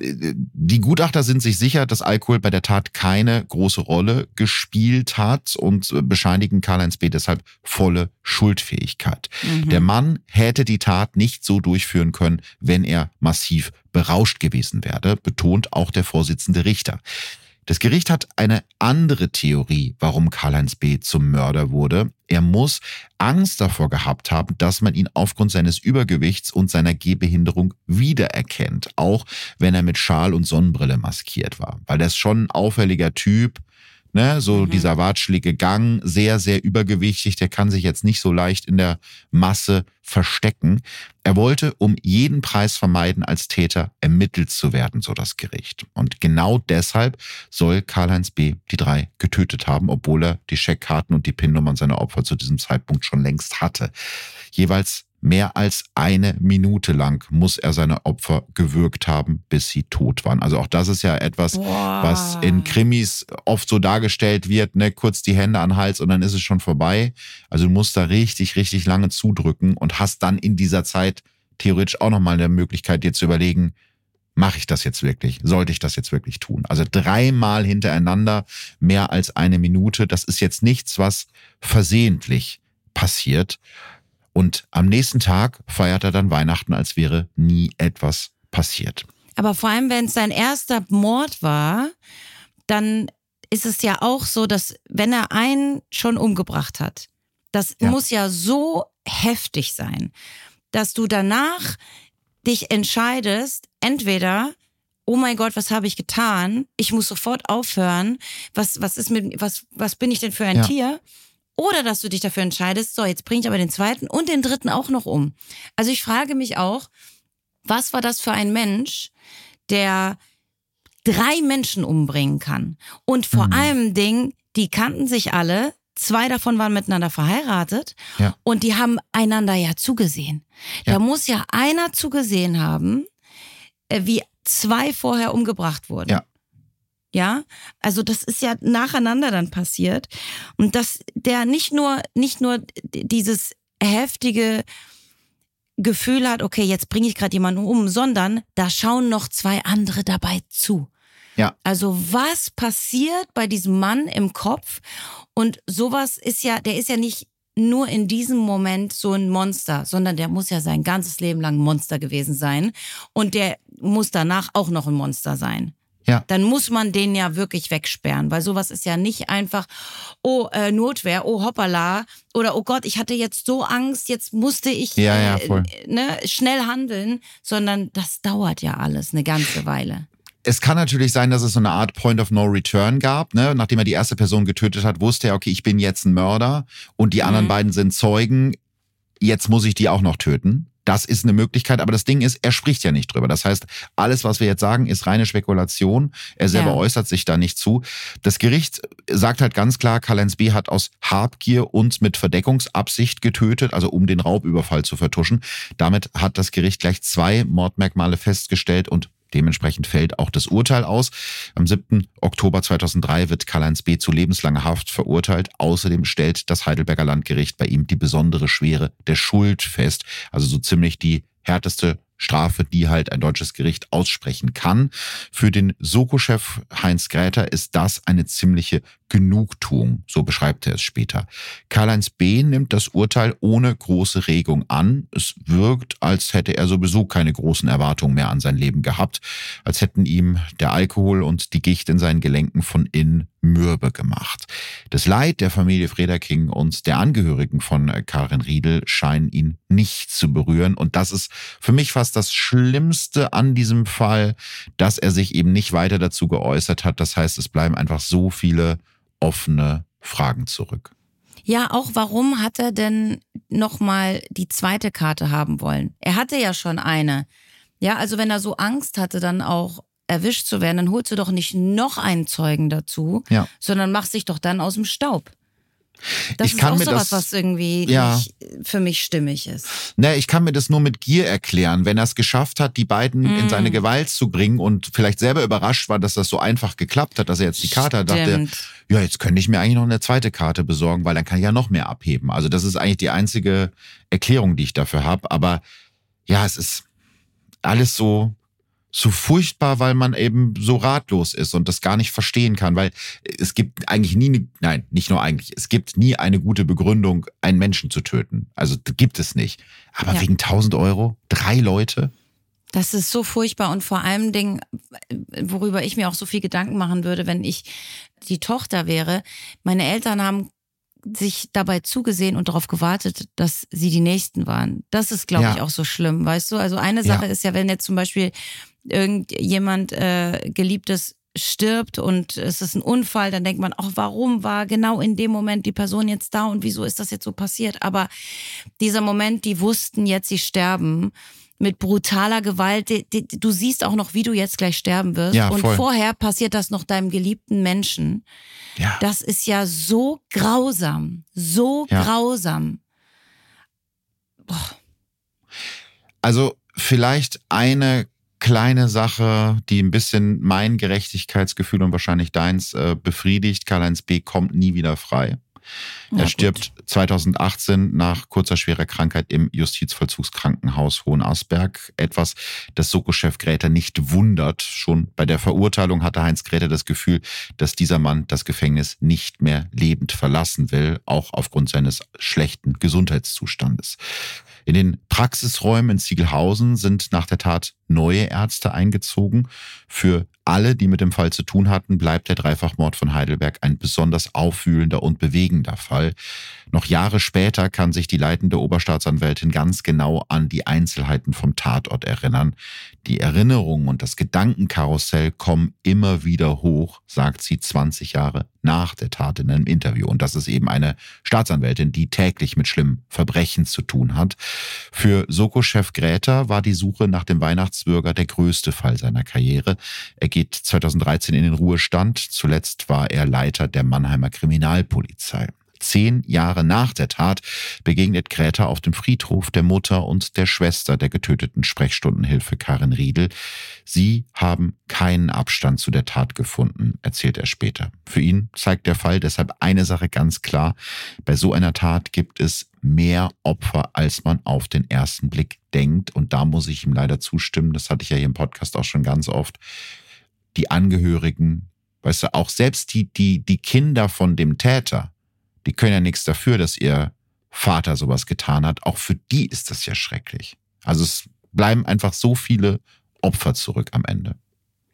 die Gutachter sind sich sicher, dass Alkohol bei der Tat keine große Rolle gespielt hat und bescheinigen Karl-Heinz B. deshalb volle Schuldfähigkeit. Der Mann hätte die Tat nicht so durchführen können, wenn er massiv berauscht gewesen wäre, betont auch der Vorsitzende Richter. Das Gericht hat eine andere Theorie, warum Karl-Heinz B. zum Mörder wurde. Er muss Angst davor gehabt haben, dass man ihn aufgrund seines Übergewichts und seiner Gehbehinderung wiedererkennt, auch wenn er mit Schal und Sonnenbrille maskiert war. Weil er ist schon ein auffälliger Typ, ne? So dieser watschelige Gang, sehr, sehr übergewichtig, der kann sich jetzt nicht so leicht in der Masse verstecken. Er wollte um jeden Preis vermeiden, als Täter ermittelt zu werden, so das Gericht. Und genau deshalb soll Karl-Heinz B. die 3 getötet haben, obwohl er die Scheckkarten und die PIN-Nummern seiner Opfer zu diesem Zeitpunkt schon längst hatte. Jeweils mehr als 1 Minute lang muss er seine Opfer gewürgt haben, bis sie tot waren. Also auch das ist ja etwas, was in Krimis oft so dargestellt wird, ne? Kurz die Hände an den Hals und dann ist es schon vorbei. Also du musst da richtig, richtig lange zudrücken und hast dann in dieser Zeit theoretisch auch nochmal eine Möglichkeit, dir zu überlegen, mache ich das jetzt wirklich? Sollte ich das jetzt wirklich tun? Also 3-mal hintereinander mehr als 1 Minute. Das ist jetzt nichts, was versehentlich passiert. Und am nächsten Tag feiert er dann Weihnachten, als wäre nie etwas passiert. Aber vor allem, wenn es sein erster Mord war, dann ist es ja auch so, dass wenn er einen schon umgebracht hat, das muss ja so heftig sein, dass du danach dich entscheidest, entweder, oh mein Gott, was habe ich getan? Ich muss sofort aufhören. Was bin ich denn für ein Tier? Oder dass du dich dafür entscheidest, so, jetzt bringe ich aber den 2. und den 3. auch noch um. Also ich frage mich auch, was war das für ein Mensch, der 3 Menschen umbringen kann? Und vor allem Dingen, die kannten sich alle, 2 davon waren miteinander verheiratet und die haben einander ja zugesehen. Da muss ja einer zugesehen haben, wie 2 vorher umgebracht wurden. Ja, also das ist ja nacheinander dann passiert. Und dass der nicht nur dieses heftige Gefühl hat, okay, jetzt bringe ich gerade jemanden um, sondern da schauen noch 2 andere dabei zu. Ja. Also was passiert bei diesem Mann im Kopf? Und sowas der ist ja nicht nur in diesem Moment so ein Monster, sondern der muss ja sein ganzes Leben lang ein Monster gewesen sein. Und der muss danach auch noch ein Monster sein. Ja. Dann muss man den ja wirklich wegsperren, weil sowas ist ja nicht einfach, Notwehr, hoppala, oder oh Gott, ich hatte jetzt so Angst, jetzt musste ich voll. Schnell handeln, sondern das dauert ja alles eine ganze Weile. Es kann natürlich sein, dass es so eine Art Point of No Return gab. Ne? Nachdem er die erste Person getötet hat, wusste er, okay, ich bin jetzt ein Mörder und die anderen beiden sind Zeugen. Jetzt muss ich die auch noch töten. Das ist eine Möglichkeit, aber das Ding ist, er spricht ja nicht drüber. Das heißt, alles, was wir jetzt sagen, ist reine Spekulation. Er selber äußert sich da nicht zu. Das Gericht sagt halt ganz klar, Karl-Heinz B. hat aus Habgier und mit Verdeckungsabsicht getötet, also um den Raubüberfall zu vertuschen. Damit hat das Gericht gleich 2 Mordmerkmale festgestellt und dementsprechend fällt auch das Urteil aus. Am 7. Oktober 2003 wird Karl-Heinz B. zu lebenslanger Haft verurteilt. Außerdem stellt das Heidelberger Landgericht bei ihm die besondere Schwere der Schuld fest. Also so ziemlich die härteste Strafe, die halt ein deutsches Gericht aussprechen kann. Für den Soko-Chef Heinz Gräter ist das eine ziemliche Genugtuung, so beschreibt er es später. Karl-Heinz B. nimmt das Urteil ohne große Regung an. Es wirkt, als hätte er sowieso keine großen Erwartungen mehr an sein Leben gehabt, als hätten ihm der Alkohol und die Gicht in seinen Gelenken von innen mürbe gemacht. Das Leid der Familie Frederking und der Angehörigen von Karin Riedel scheinen ihn nicht zu berühren. Und das ist für mich fast das Schlimmste an diesem Fall, dass er sich eben nicht weiter dazu geäußert hat. Das heißt, es bleiben einfach so viele offene Fragen zurück. Ja, auch warum hat er denn nochmal die zweite Karte haben wollen? Er hatte ja schon eine. Ja, also wenn er so Angst hatte, dann auch erwischt zu werden, dann holst du doch nicht noch einen Zeugen dazu, sondern machst dich doch dann aus dem Staub. Das ist auch sowas, was irgendwie nicht für mich stimmig ist. Ne, ich kann mir das nur mit Gier erklären. Wenn er es geschafft hat, die beiden in seine Gewalt zu bringen und vielleicht selber überrascht war, dass das so einfach geklappt hat, dass er jetzt die Karte hat, dachte, ja, jetzt könnte ich mir eigentlich noch eine zweite Karte besorgen, weil dann kann ich ja noch mehr abheben. Also das ist eigentlich die einzige Erklärung, die ich dafür habe. Aber ja, es ist alles so furchtbar, weil man eben so ratlos ist und das gar nicht verstehen kann, weil es gibt eigentlich es gibt nie eine gute Begründung, einen Menschen zu töten. Also gibt es nicht. Aber wegen 1.000 Euro, 3 Leute? Das ist so furchtbar und vor allem Dingen, worüber ich mir auch so viel Gedanken machen würde, wenn ich die Tochter wäre. Meine Eltern haben sich dabei zugesehen und darauf gewartet, dass sie die Nächsten waren. Das ist, glaube ich, auch so schlimm, weißt du? Also eine Sache ist ja, wenn jetzt zum Beispiel irgendjemand Geliebtes stirbt und es ist ein Unfall, dann denkt man, ach, warum war genau in dem Moment die Person jetzt da und wieso ist das jetzt so passiert? Aber dieser Moment, die wussten jetzt, sie sterben mit brutaler Gewalt. Du siehst auch noch, wie du jetzt gleich sterben wirst. Ja, und voll. vorher passiert das noch deinem geliebten Menschen. Ja. Das ist ja so grausam. So grausam. Boah. Also vielleicht eine kleine Sache, die ein bisschen mein Gerechtigkeitsgefühl und wahrscheinlich deins befriedigt. Karl-Heinz B. kommt nie wieder frei. Er stirbt 2018 nach kurzer schwerer Krankheit im Justizvollzugskrankenhaus Hohenasperg. Etwas, das Soko-Chef Gräter nicht wundert. Schon bei der Verurteilung hatte Heinz Gräter das Gefühl, dass dieser Mann das Gefängnis nicht mehr lebend verlassen will, auch aufgrund seines schlechten Gesundheitszustandes. In den Praxisräumen in Ziegelhausen sind nach der Tat neue Ärzte eingezogen. Für alle, die mit dem Fall zu tun hatten, bleibt der Dreifachmord von Heidelberg ein besonders aufwühlender und bewegender Fall. Noch Jahre später kann sich die leitende Oberstaatsanwältin ganz genau an die Einzelheiten vom Tatort erinnern. Die Erinnerungen und das Gedankenkarussell kommen immer wieder hoch, sagt sie 20 Jahre nach der Tat in einem Interview. Und das ist eben eine Staatsanwältin, die täglich mit schlimmen Verbrechen zu tun hat. Für Soko-Chef Gräter war die Suche nach dem Weihnachtsbürger der größte Fall seiner Karriere. Er geht 2013 in den Ruhestand. Zuletzt war er Leiter der Mannheimer Kriminalpolizei. 10 Jahre nach der Tat begegnet Gräter auf dem Friedhof der Mutter und der Schwester der getöteten Sprechstundenhilfe Karin Riedel. Sie haben keinen Abstand zu der Tat gefunden, erzählt er später. Für ihn zeigt der Fall deshalb eine Sache ganz klar. Bei so einer Tat gibt es mehr Opfer, als man auf den ersten Blick denkt. Und da muss ich ihm leider zustimmen. Das hatte ich ja hier im Podcast auch schon ganz oft. Die Angehörigen, weißt du, auch selbst die Kinder von dem Täter, die können ja nichts dafür, dass ihr Vater sowas getan hat. Auch für die ist das ja schrecklich. Also es bleiben einfach so viele Opfer zurück am Ende.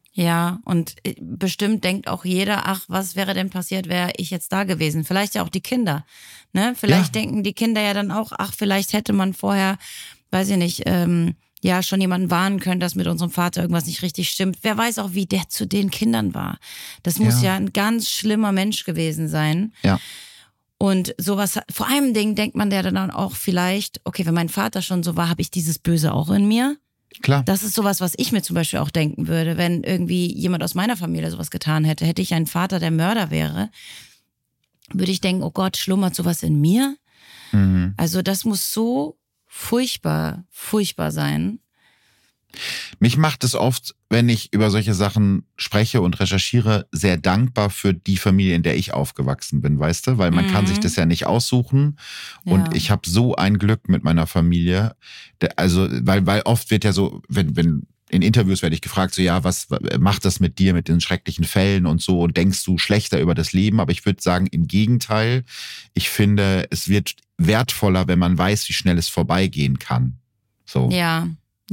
Ja, und bestimmt denkt auch jeder, ach, was wäre denn passiert, wäre ich jetzt da gewesen? Vielleicht ja auch die Kinder, ne? Vielleicht denken die Kinder ja dann auch, ach, vielleicht hätte man vorher, weiß ich nicht, ja, schon jemanden warnen können, dass mit unserem Vater irgendwas nicht richtig stimmt. Wer weiß auch, wie der zu den Kindern war. Das muss ja ein ganz schlimmer Mensch gewesen sein. Ja. Und sowas, vor allem Ding denkt man ja dann auch vielleicht, okay, wenn mein Vater schon so war, habe ich dieses Böse auch in mir? Klar. Das ist sowas, was ich mir zum Beispiel auch denken würde, wenn irgendwie jemand aus meiner Familie sowas getan hätte. Hätte ich einen Vater, der Mörder wäre, würde ich denken, oh Gott, schlummert sowas in mir? Mhm. Also das muss so furchtbar, furchtbar sein. Mich macht es oft, wenn ich über solche Sachen spreche und recherchiere, sehr dankbar für die Familie, in der ich aufgewachsen bin, weißt du? Weil man kann sich das ja nicht aussuchen. Und ich habe so ein Glück mit meiner Familie. Also, weil oft wird ja so, wenn in Interviews werde ich gefragt, so ja, was macht das mit dir, mit den schrecklichen Fällen und so, und denkst du schlechter über das Leben? Aber ich würde sagen, im Gegenteil, ich finde, es wird wertvoller, wenn man weiß, wie schnell es vorbeigehen kann. So. Ja.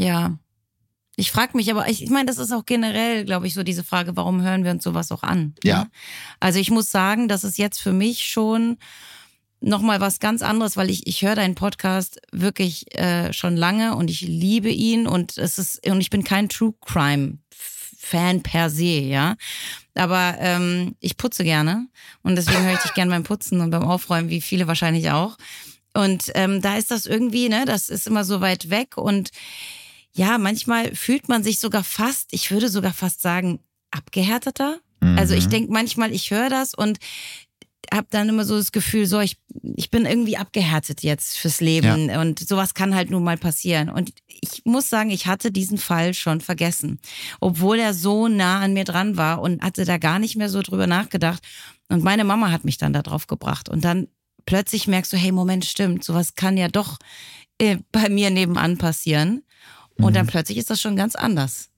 Ich frage mich aber, ich meine, das ist auch generell, glaube ich, so diese Frage, warum hören wir uns sowas auch an? Ja. Ne? Also ich muss sagen, das ist jetzt für mich schon nochmal was ganz anderes, weil ich höre deinen Podcast wirklich schon lange und ich liebe ihn und ich bin kein True Crime Fan per se, ja. Aber ich putze gerne und deswegen höre ich dich gerne beim Putzen und beim Aufräumen, wie viele wahrscheinlich auch. Und da ist das irgendwie, ne, das ist immer so weit weg und ja, manchmal fühlt man sich sogar fast, ich würde sogar fast sagen, abgehärteter. Mhm. Also ich denke manchmal, ich höre das und habe dann immer so das Gefühl, so ich bin irgendwie abgehärtet jetzt fürs Leben und sowas kann halt nun mal passieren. Und ich muss sagen, ich hatte diesen Fall schon vergessen, obwohl er so nah an mir dran war und hatte da gar nicht mehr so drüber nachgedacht. Und meine Mama hat mich dann da drauf gebracht und dann plötzlich merkst du, hey, Moment, stimmt, sowas kann ja doch bei mir nebenan passieren. Und dann plötzlich ist das schon ganz anders.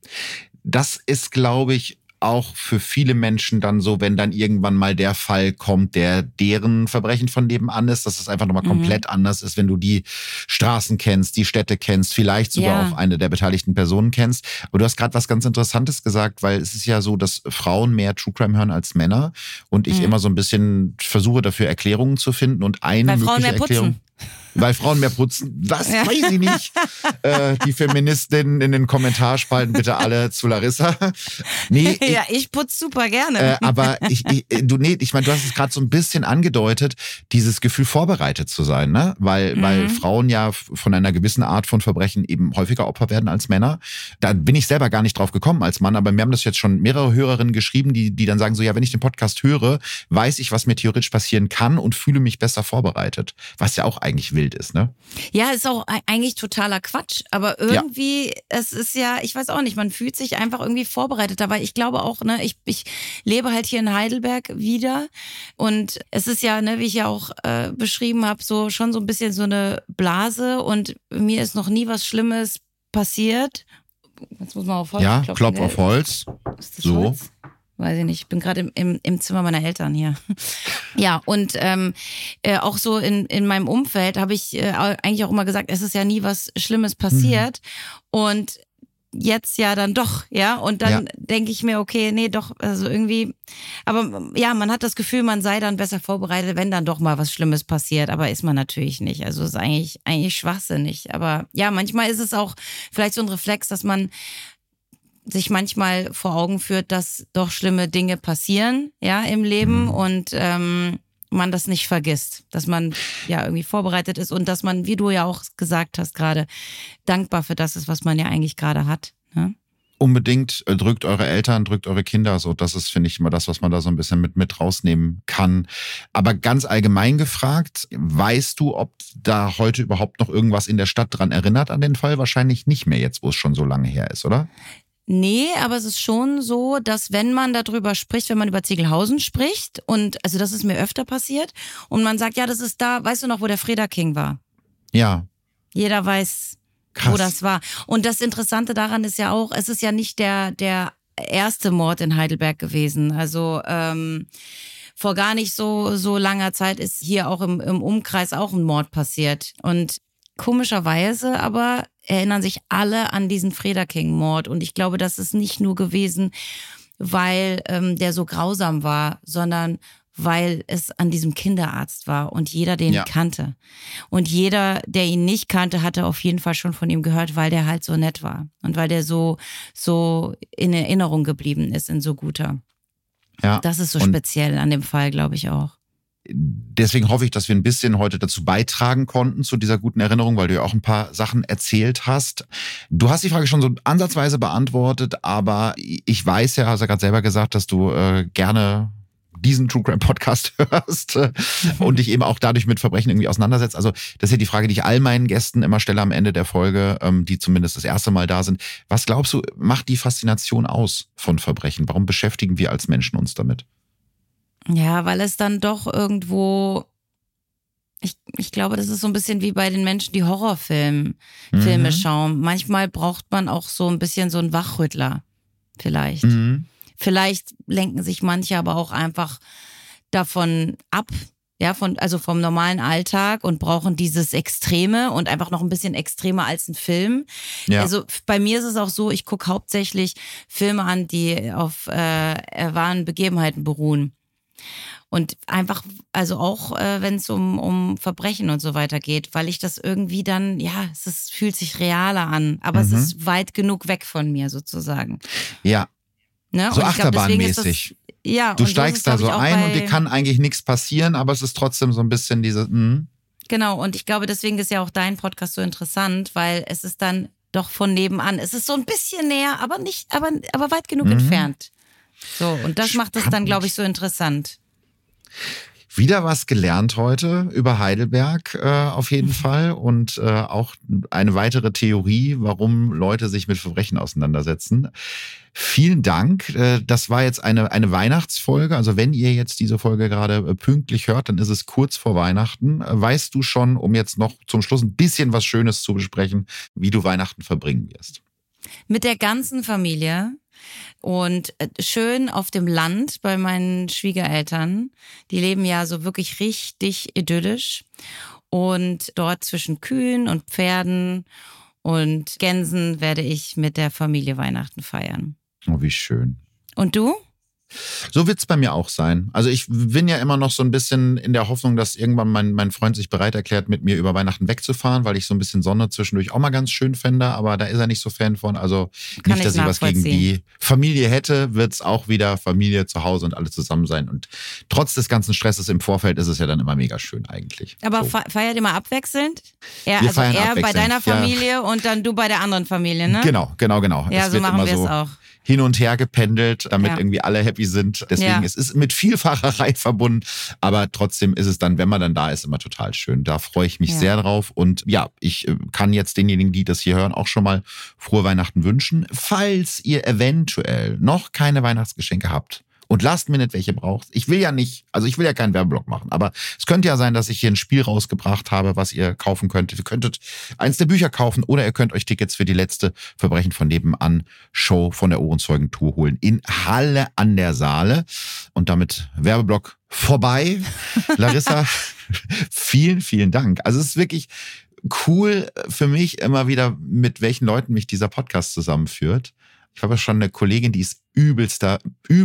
Das ist, glaube ich, auch für viele Menschen dann so, wenn dann irgendwann mal der Fall kommt, der deren Verbrechen von nebenan ist, dass es einfach nochmal komplett anders ist, wenn du die Straßen kennst, die Städte kennst, vielleicht sogar auch eine der beteiligten Personen kennst. Aber du hast gerade was ganz Interessantes gesagt, weil es ist ja so, dass Frauen mehr True Crime hören als Männer und ich immer so ein bisschen versuche dafür Erklärungen zu finden und eine mögliche Erklärung. Weil Frauen mehr putzen. Was? Ja. Weiß ich nicht. Die Feministinnen in den Kommentarspalten bitte alle zu Larissa. Nee, ich putze super gerne. Aber ich meine, du hast es gerade so ein bisschen angedeutet, dieses Gefühl vorbereitet zu sein, ne? Weil Frauen ja von einer gewissen Art von Verbrechen eben häufiger Opfer werden als Männer. Da bin ich selber gar nicht drauf gekommen als Mann, aber mir haben das jetzt schon mehrere Hörerinnen geschrieben, die dann sagen so, ja, wenn ich den Podcast höre, weiß ich, was mir theoretisch passieren kann und fühle mich besser vorbereitet. Was ja auch eigentlich wild ist, ne? Ja, ist auch eigentlich totaler Quatsch, aber irgendwie, es ist ja, ich weiß auch nicht, man fühlt sich einfach irgendwie vorbereiteter, weil ich glaube auch, ne, ich lebe halt hier in Heidelberg wieder und es ist ja, ne, wie ich ja auch beschrieben habe, so schon so ein bisschen so eine Blase und mir ist noch nie was Schlimmes passiert. Jetzt muss man auf Holz klopfen. Ja, klopf auf Holz. Ist das so. Holz? Weiß ich nicht, ich bin gerade im Zimmer meiner Eltern hier. Ja, und auch so in meinem Umfeld habe ich eigentlich auch immer gesagt, es ist ja nie was Schlimmes passiert. Und jetzt ja dann doch, ja. Und dann denke ich mir, okay, nee, doch, also irgendwie, aber ja, man hat das Gefühl, man sei dann besser vorbereitet, wenn dann doch mal was Schlimmes passiert, aber ist man natürlich nicht. Also ist eigentlich schwachsinnig. Aber ja, manchmal ist es auch vielleicht so ein Reflex, dass man sich manchmal vor Augen führt, dass doch schlimme Dinge passieren, ja, im Leben und man das nicht vergisst, dass man ja irgendwie vorbereitet ist und dass man, wie du ja auch gesagt hast gerade, dankbar für das ist, was man ja eigentlich gerade hat. Ne? Unbedingt drückt eure Eltern, drückt eure Kinder, so das ist, finde ich, immer das, was man da so ein bisschen mit rausnehmen kann. Aber ganz allgemein gefragt, weißt du, ob da heute überhaupt noch irgendwas in der Stadt dran erinnert an den Fall? Wahrscheinlich nicht mehr jetzt, wo es schon so lange her ist, oder? Nee, aber es ist schon so, dass wenn man darüber spricht, wenn man über Ziegelhausen spricht und, also das ist mir öfter passiert und man sagt, ja, das ist da, weißt du noch, wo der Freda King war? Ja. Jeder weiß, krass, wo das war. Und das Interessante daran ist ja auch, es ist ja nicht der erste Mord in Heidelberg gewesen. Also vor gar nicht so langer Zeit ist hier auch im Umkreis auch ein Mord passiert. Und komischerweise aber erinnern sich alle an diesen Frederking-Mord. Und ich glaube, das ist nicht nur gewesen, weil der so grausam war, sondern weil es an diesem Kinderarzt war und jeder den kannte. Und jeder, der ihn nicht kannte, hatte auf jeden Fall schon von ihm gehört, weil der halt so nett war und weil der so in Erinnerung geblieben ist, in so guter. Ja. Das ist so speziell an dem Fall, glaube ich auch. Deswegen hoffe ich, dass wir ein bisschen heute dazu beitragen konnten, zu dieser guten Erinnerung, weil du ja auch ein paar Sachen erzählt hast. Du hast die Frage schon so ansatzweise beantwortet, aber ich weiß ja, hast ja gerade selber gesagt, dass du gerne diesen True Crime Podcast hörst und dich eben auch dadurch mit Verbrechen irgendwie auseinandersetzt. Also das ist ja die Frage, die ich all meinen Gästen immer stelle am Ende der Folge, die zumindest das erste Mal da sind. Was glaubst du, macht die Faszination aus von Verbrechen? Warum beschäftigen wir als Menschen uns damit? Ja, weil es dann doch irgendwo, ich glaube, das ist so ein bisschen wie bei den Menschen, die Horrorfilme schauen. Manchmal braucht man auch so ein bisschen so einen Wachrüttler, vielleicht. Vielleicht lenken sich manche aber auch einfach davon ab, ja, vom normalen Alltag und brauchen dieses Extreme und einfach noch ein bisschen extremer als ein Film. Ja. Also bei mir ist es auch so, ich gucke hauptsächlich Filme an, die auf wahren Begebenheiten beruhen. Und einfach, also auch wenn es um Verbrechen und so weiter geht, weil ich das irgendwie dann, fühlt sich realer an, aber es ist weit genug weg von mir sozusagen. Ja. Ne? So achterbahnmäßig. Du steigst da so ein und dir kann eigentlich nichts passieren, aber es ist trotzdem so ein bisschen diese... Genau, und ich glaube, deswegen ist ja auch dein Podcast so interessant, weil es ist dann doch von nebenan. Es ist so ein bisschen näher, aber weit genug entfernt. So, und das macht es dann, glaube ich, so interessant. Wieder was gelernt heute über Heidelberg auf jeden Fall und auch eine weitere Theorie, warum Leute sich mit Verbrechen auseinandersetzen. Vielen Dank. Das war jetzt eine Weihnachtsfolge. Also wenn ihr jetzt diese Folge gerade pünktlich hört, dann ist es kurz vor Weihnachten. Weißt du schon, um jetzt noch zum Schluss ein bisschen was Schönes zu besprechen, wie du Weihnachten verbringen wirst? Mit der ganzen Familie. Und schön auf dem Land bei meinen Schwiegereltern. Die leben ja so wirklich richtig idyllisch. Und dort zwischen Kühen und Pferden und Gänsen werde ich mit der Familie Weihnachten feiern. Oh, wie schön. Und du? So wird's bei mir auch sein. Also ich bin ja immer noch so ein bisschen in der Hoffnung, dass irgendwann mein Freund sich bereit erklärt, mit mir über Weihnachten wegzufahren, weil ich so ein bisschen Sonne zwischendurch auch mal ganz schön fände, aber da ist er nicht so Fan von. Also nicht, dass ich was gegen die Familie hätte, wird's auch wieder Familie zu Hause und alle zusammen sein. Und trotz des ganzen Stresses im Vorfeld ist es ja dann immer mega schön eigentlich. Aber so. Feiert ihr mal abwechselnd? Er bei deiner Familie und dann du bei der anderen Familie, ne? Genau. Ja, so machen wir es auch. Hin und her gependelt, damit irgendwie alle happy sind. Deswegen es ist mit viel Fahrerei verbunden, aber trotzdem ist es dann, wenn man dann da ist, immer total schön. Da freue ich mich sehr drauf und ich kann jetzt denjenigen, die das hier hören, auch schon mal frohe Weihnachten wünschen. Falls ihr eventuell noch keine Weihnachtsgeschenke habt und Last-Minute welche braucht. Ich will ja keinen Werbeblock machen, aber es könnte ja sein, dass ich hier ein Spiel rausgebracht habe, was ihr kaufen könnt. Ihr könntet eins der Bücher kaufen oder ihr könnt euch Tickets für die letzte Verbrechen von nebenan Show von der Ohrenzeugen-Tour holen in Halle an der Saale. Und damit Werbeblock vorbei. Larissa, vielen, vielen Dank. Also es ist wirklich cool für mich immer wieder, mit welchen Leuten mich dieser Podcast zusammenführt. Ich habe ja schon eine Kollegin, die ist übelster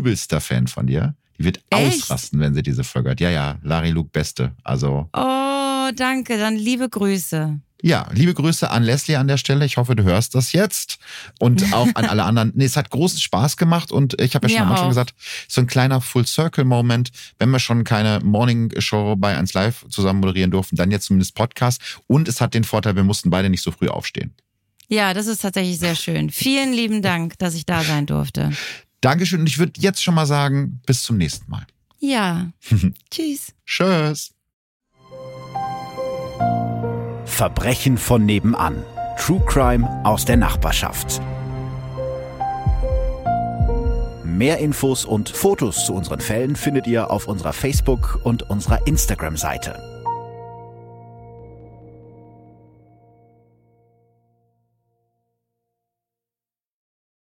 Fan von dir. Die wird ausrasten, wenn sie diese Folge hört. Ja, Lari Luke Beste. Also. Oh, danke. Dann liebe Grüße. Ja, liebe Grüße an Leslie an der Stelle. Ich hoffe, du hörst das jetzt. Und auch an alle anderen. Nee, es hat großen Spaß gemacht und ich habe ja schon am Anfang gesagt, so ein kleiner Full-Circle-Moment. Wenn wir schon keine Morning-Show bei 1 Live zusammen moderieren durften, dann jetzt zumindest Podcast. Und es hat den Vorteil, wir mussten beide nicht so früh aufstehen. Ja, das ist tatsächlich sehr schön. Vielen lieben Dank, dass ich da sein durfte. Dankeschön. Und ich würde jetzt schon mal sagen, bis zum nächsten Mal. Ja. Tschüss. Tschüss. Verbrechen von nebenan. True Crime aus der Nachbarschaft. Mehr Infos und Fotos zu unseren Fällen findet ihr auf unserer Facebook- und unserer Instagram-Seite.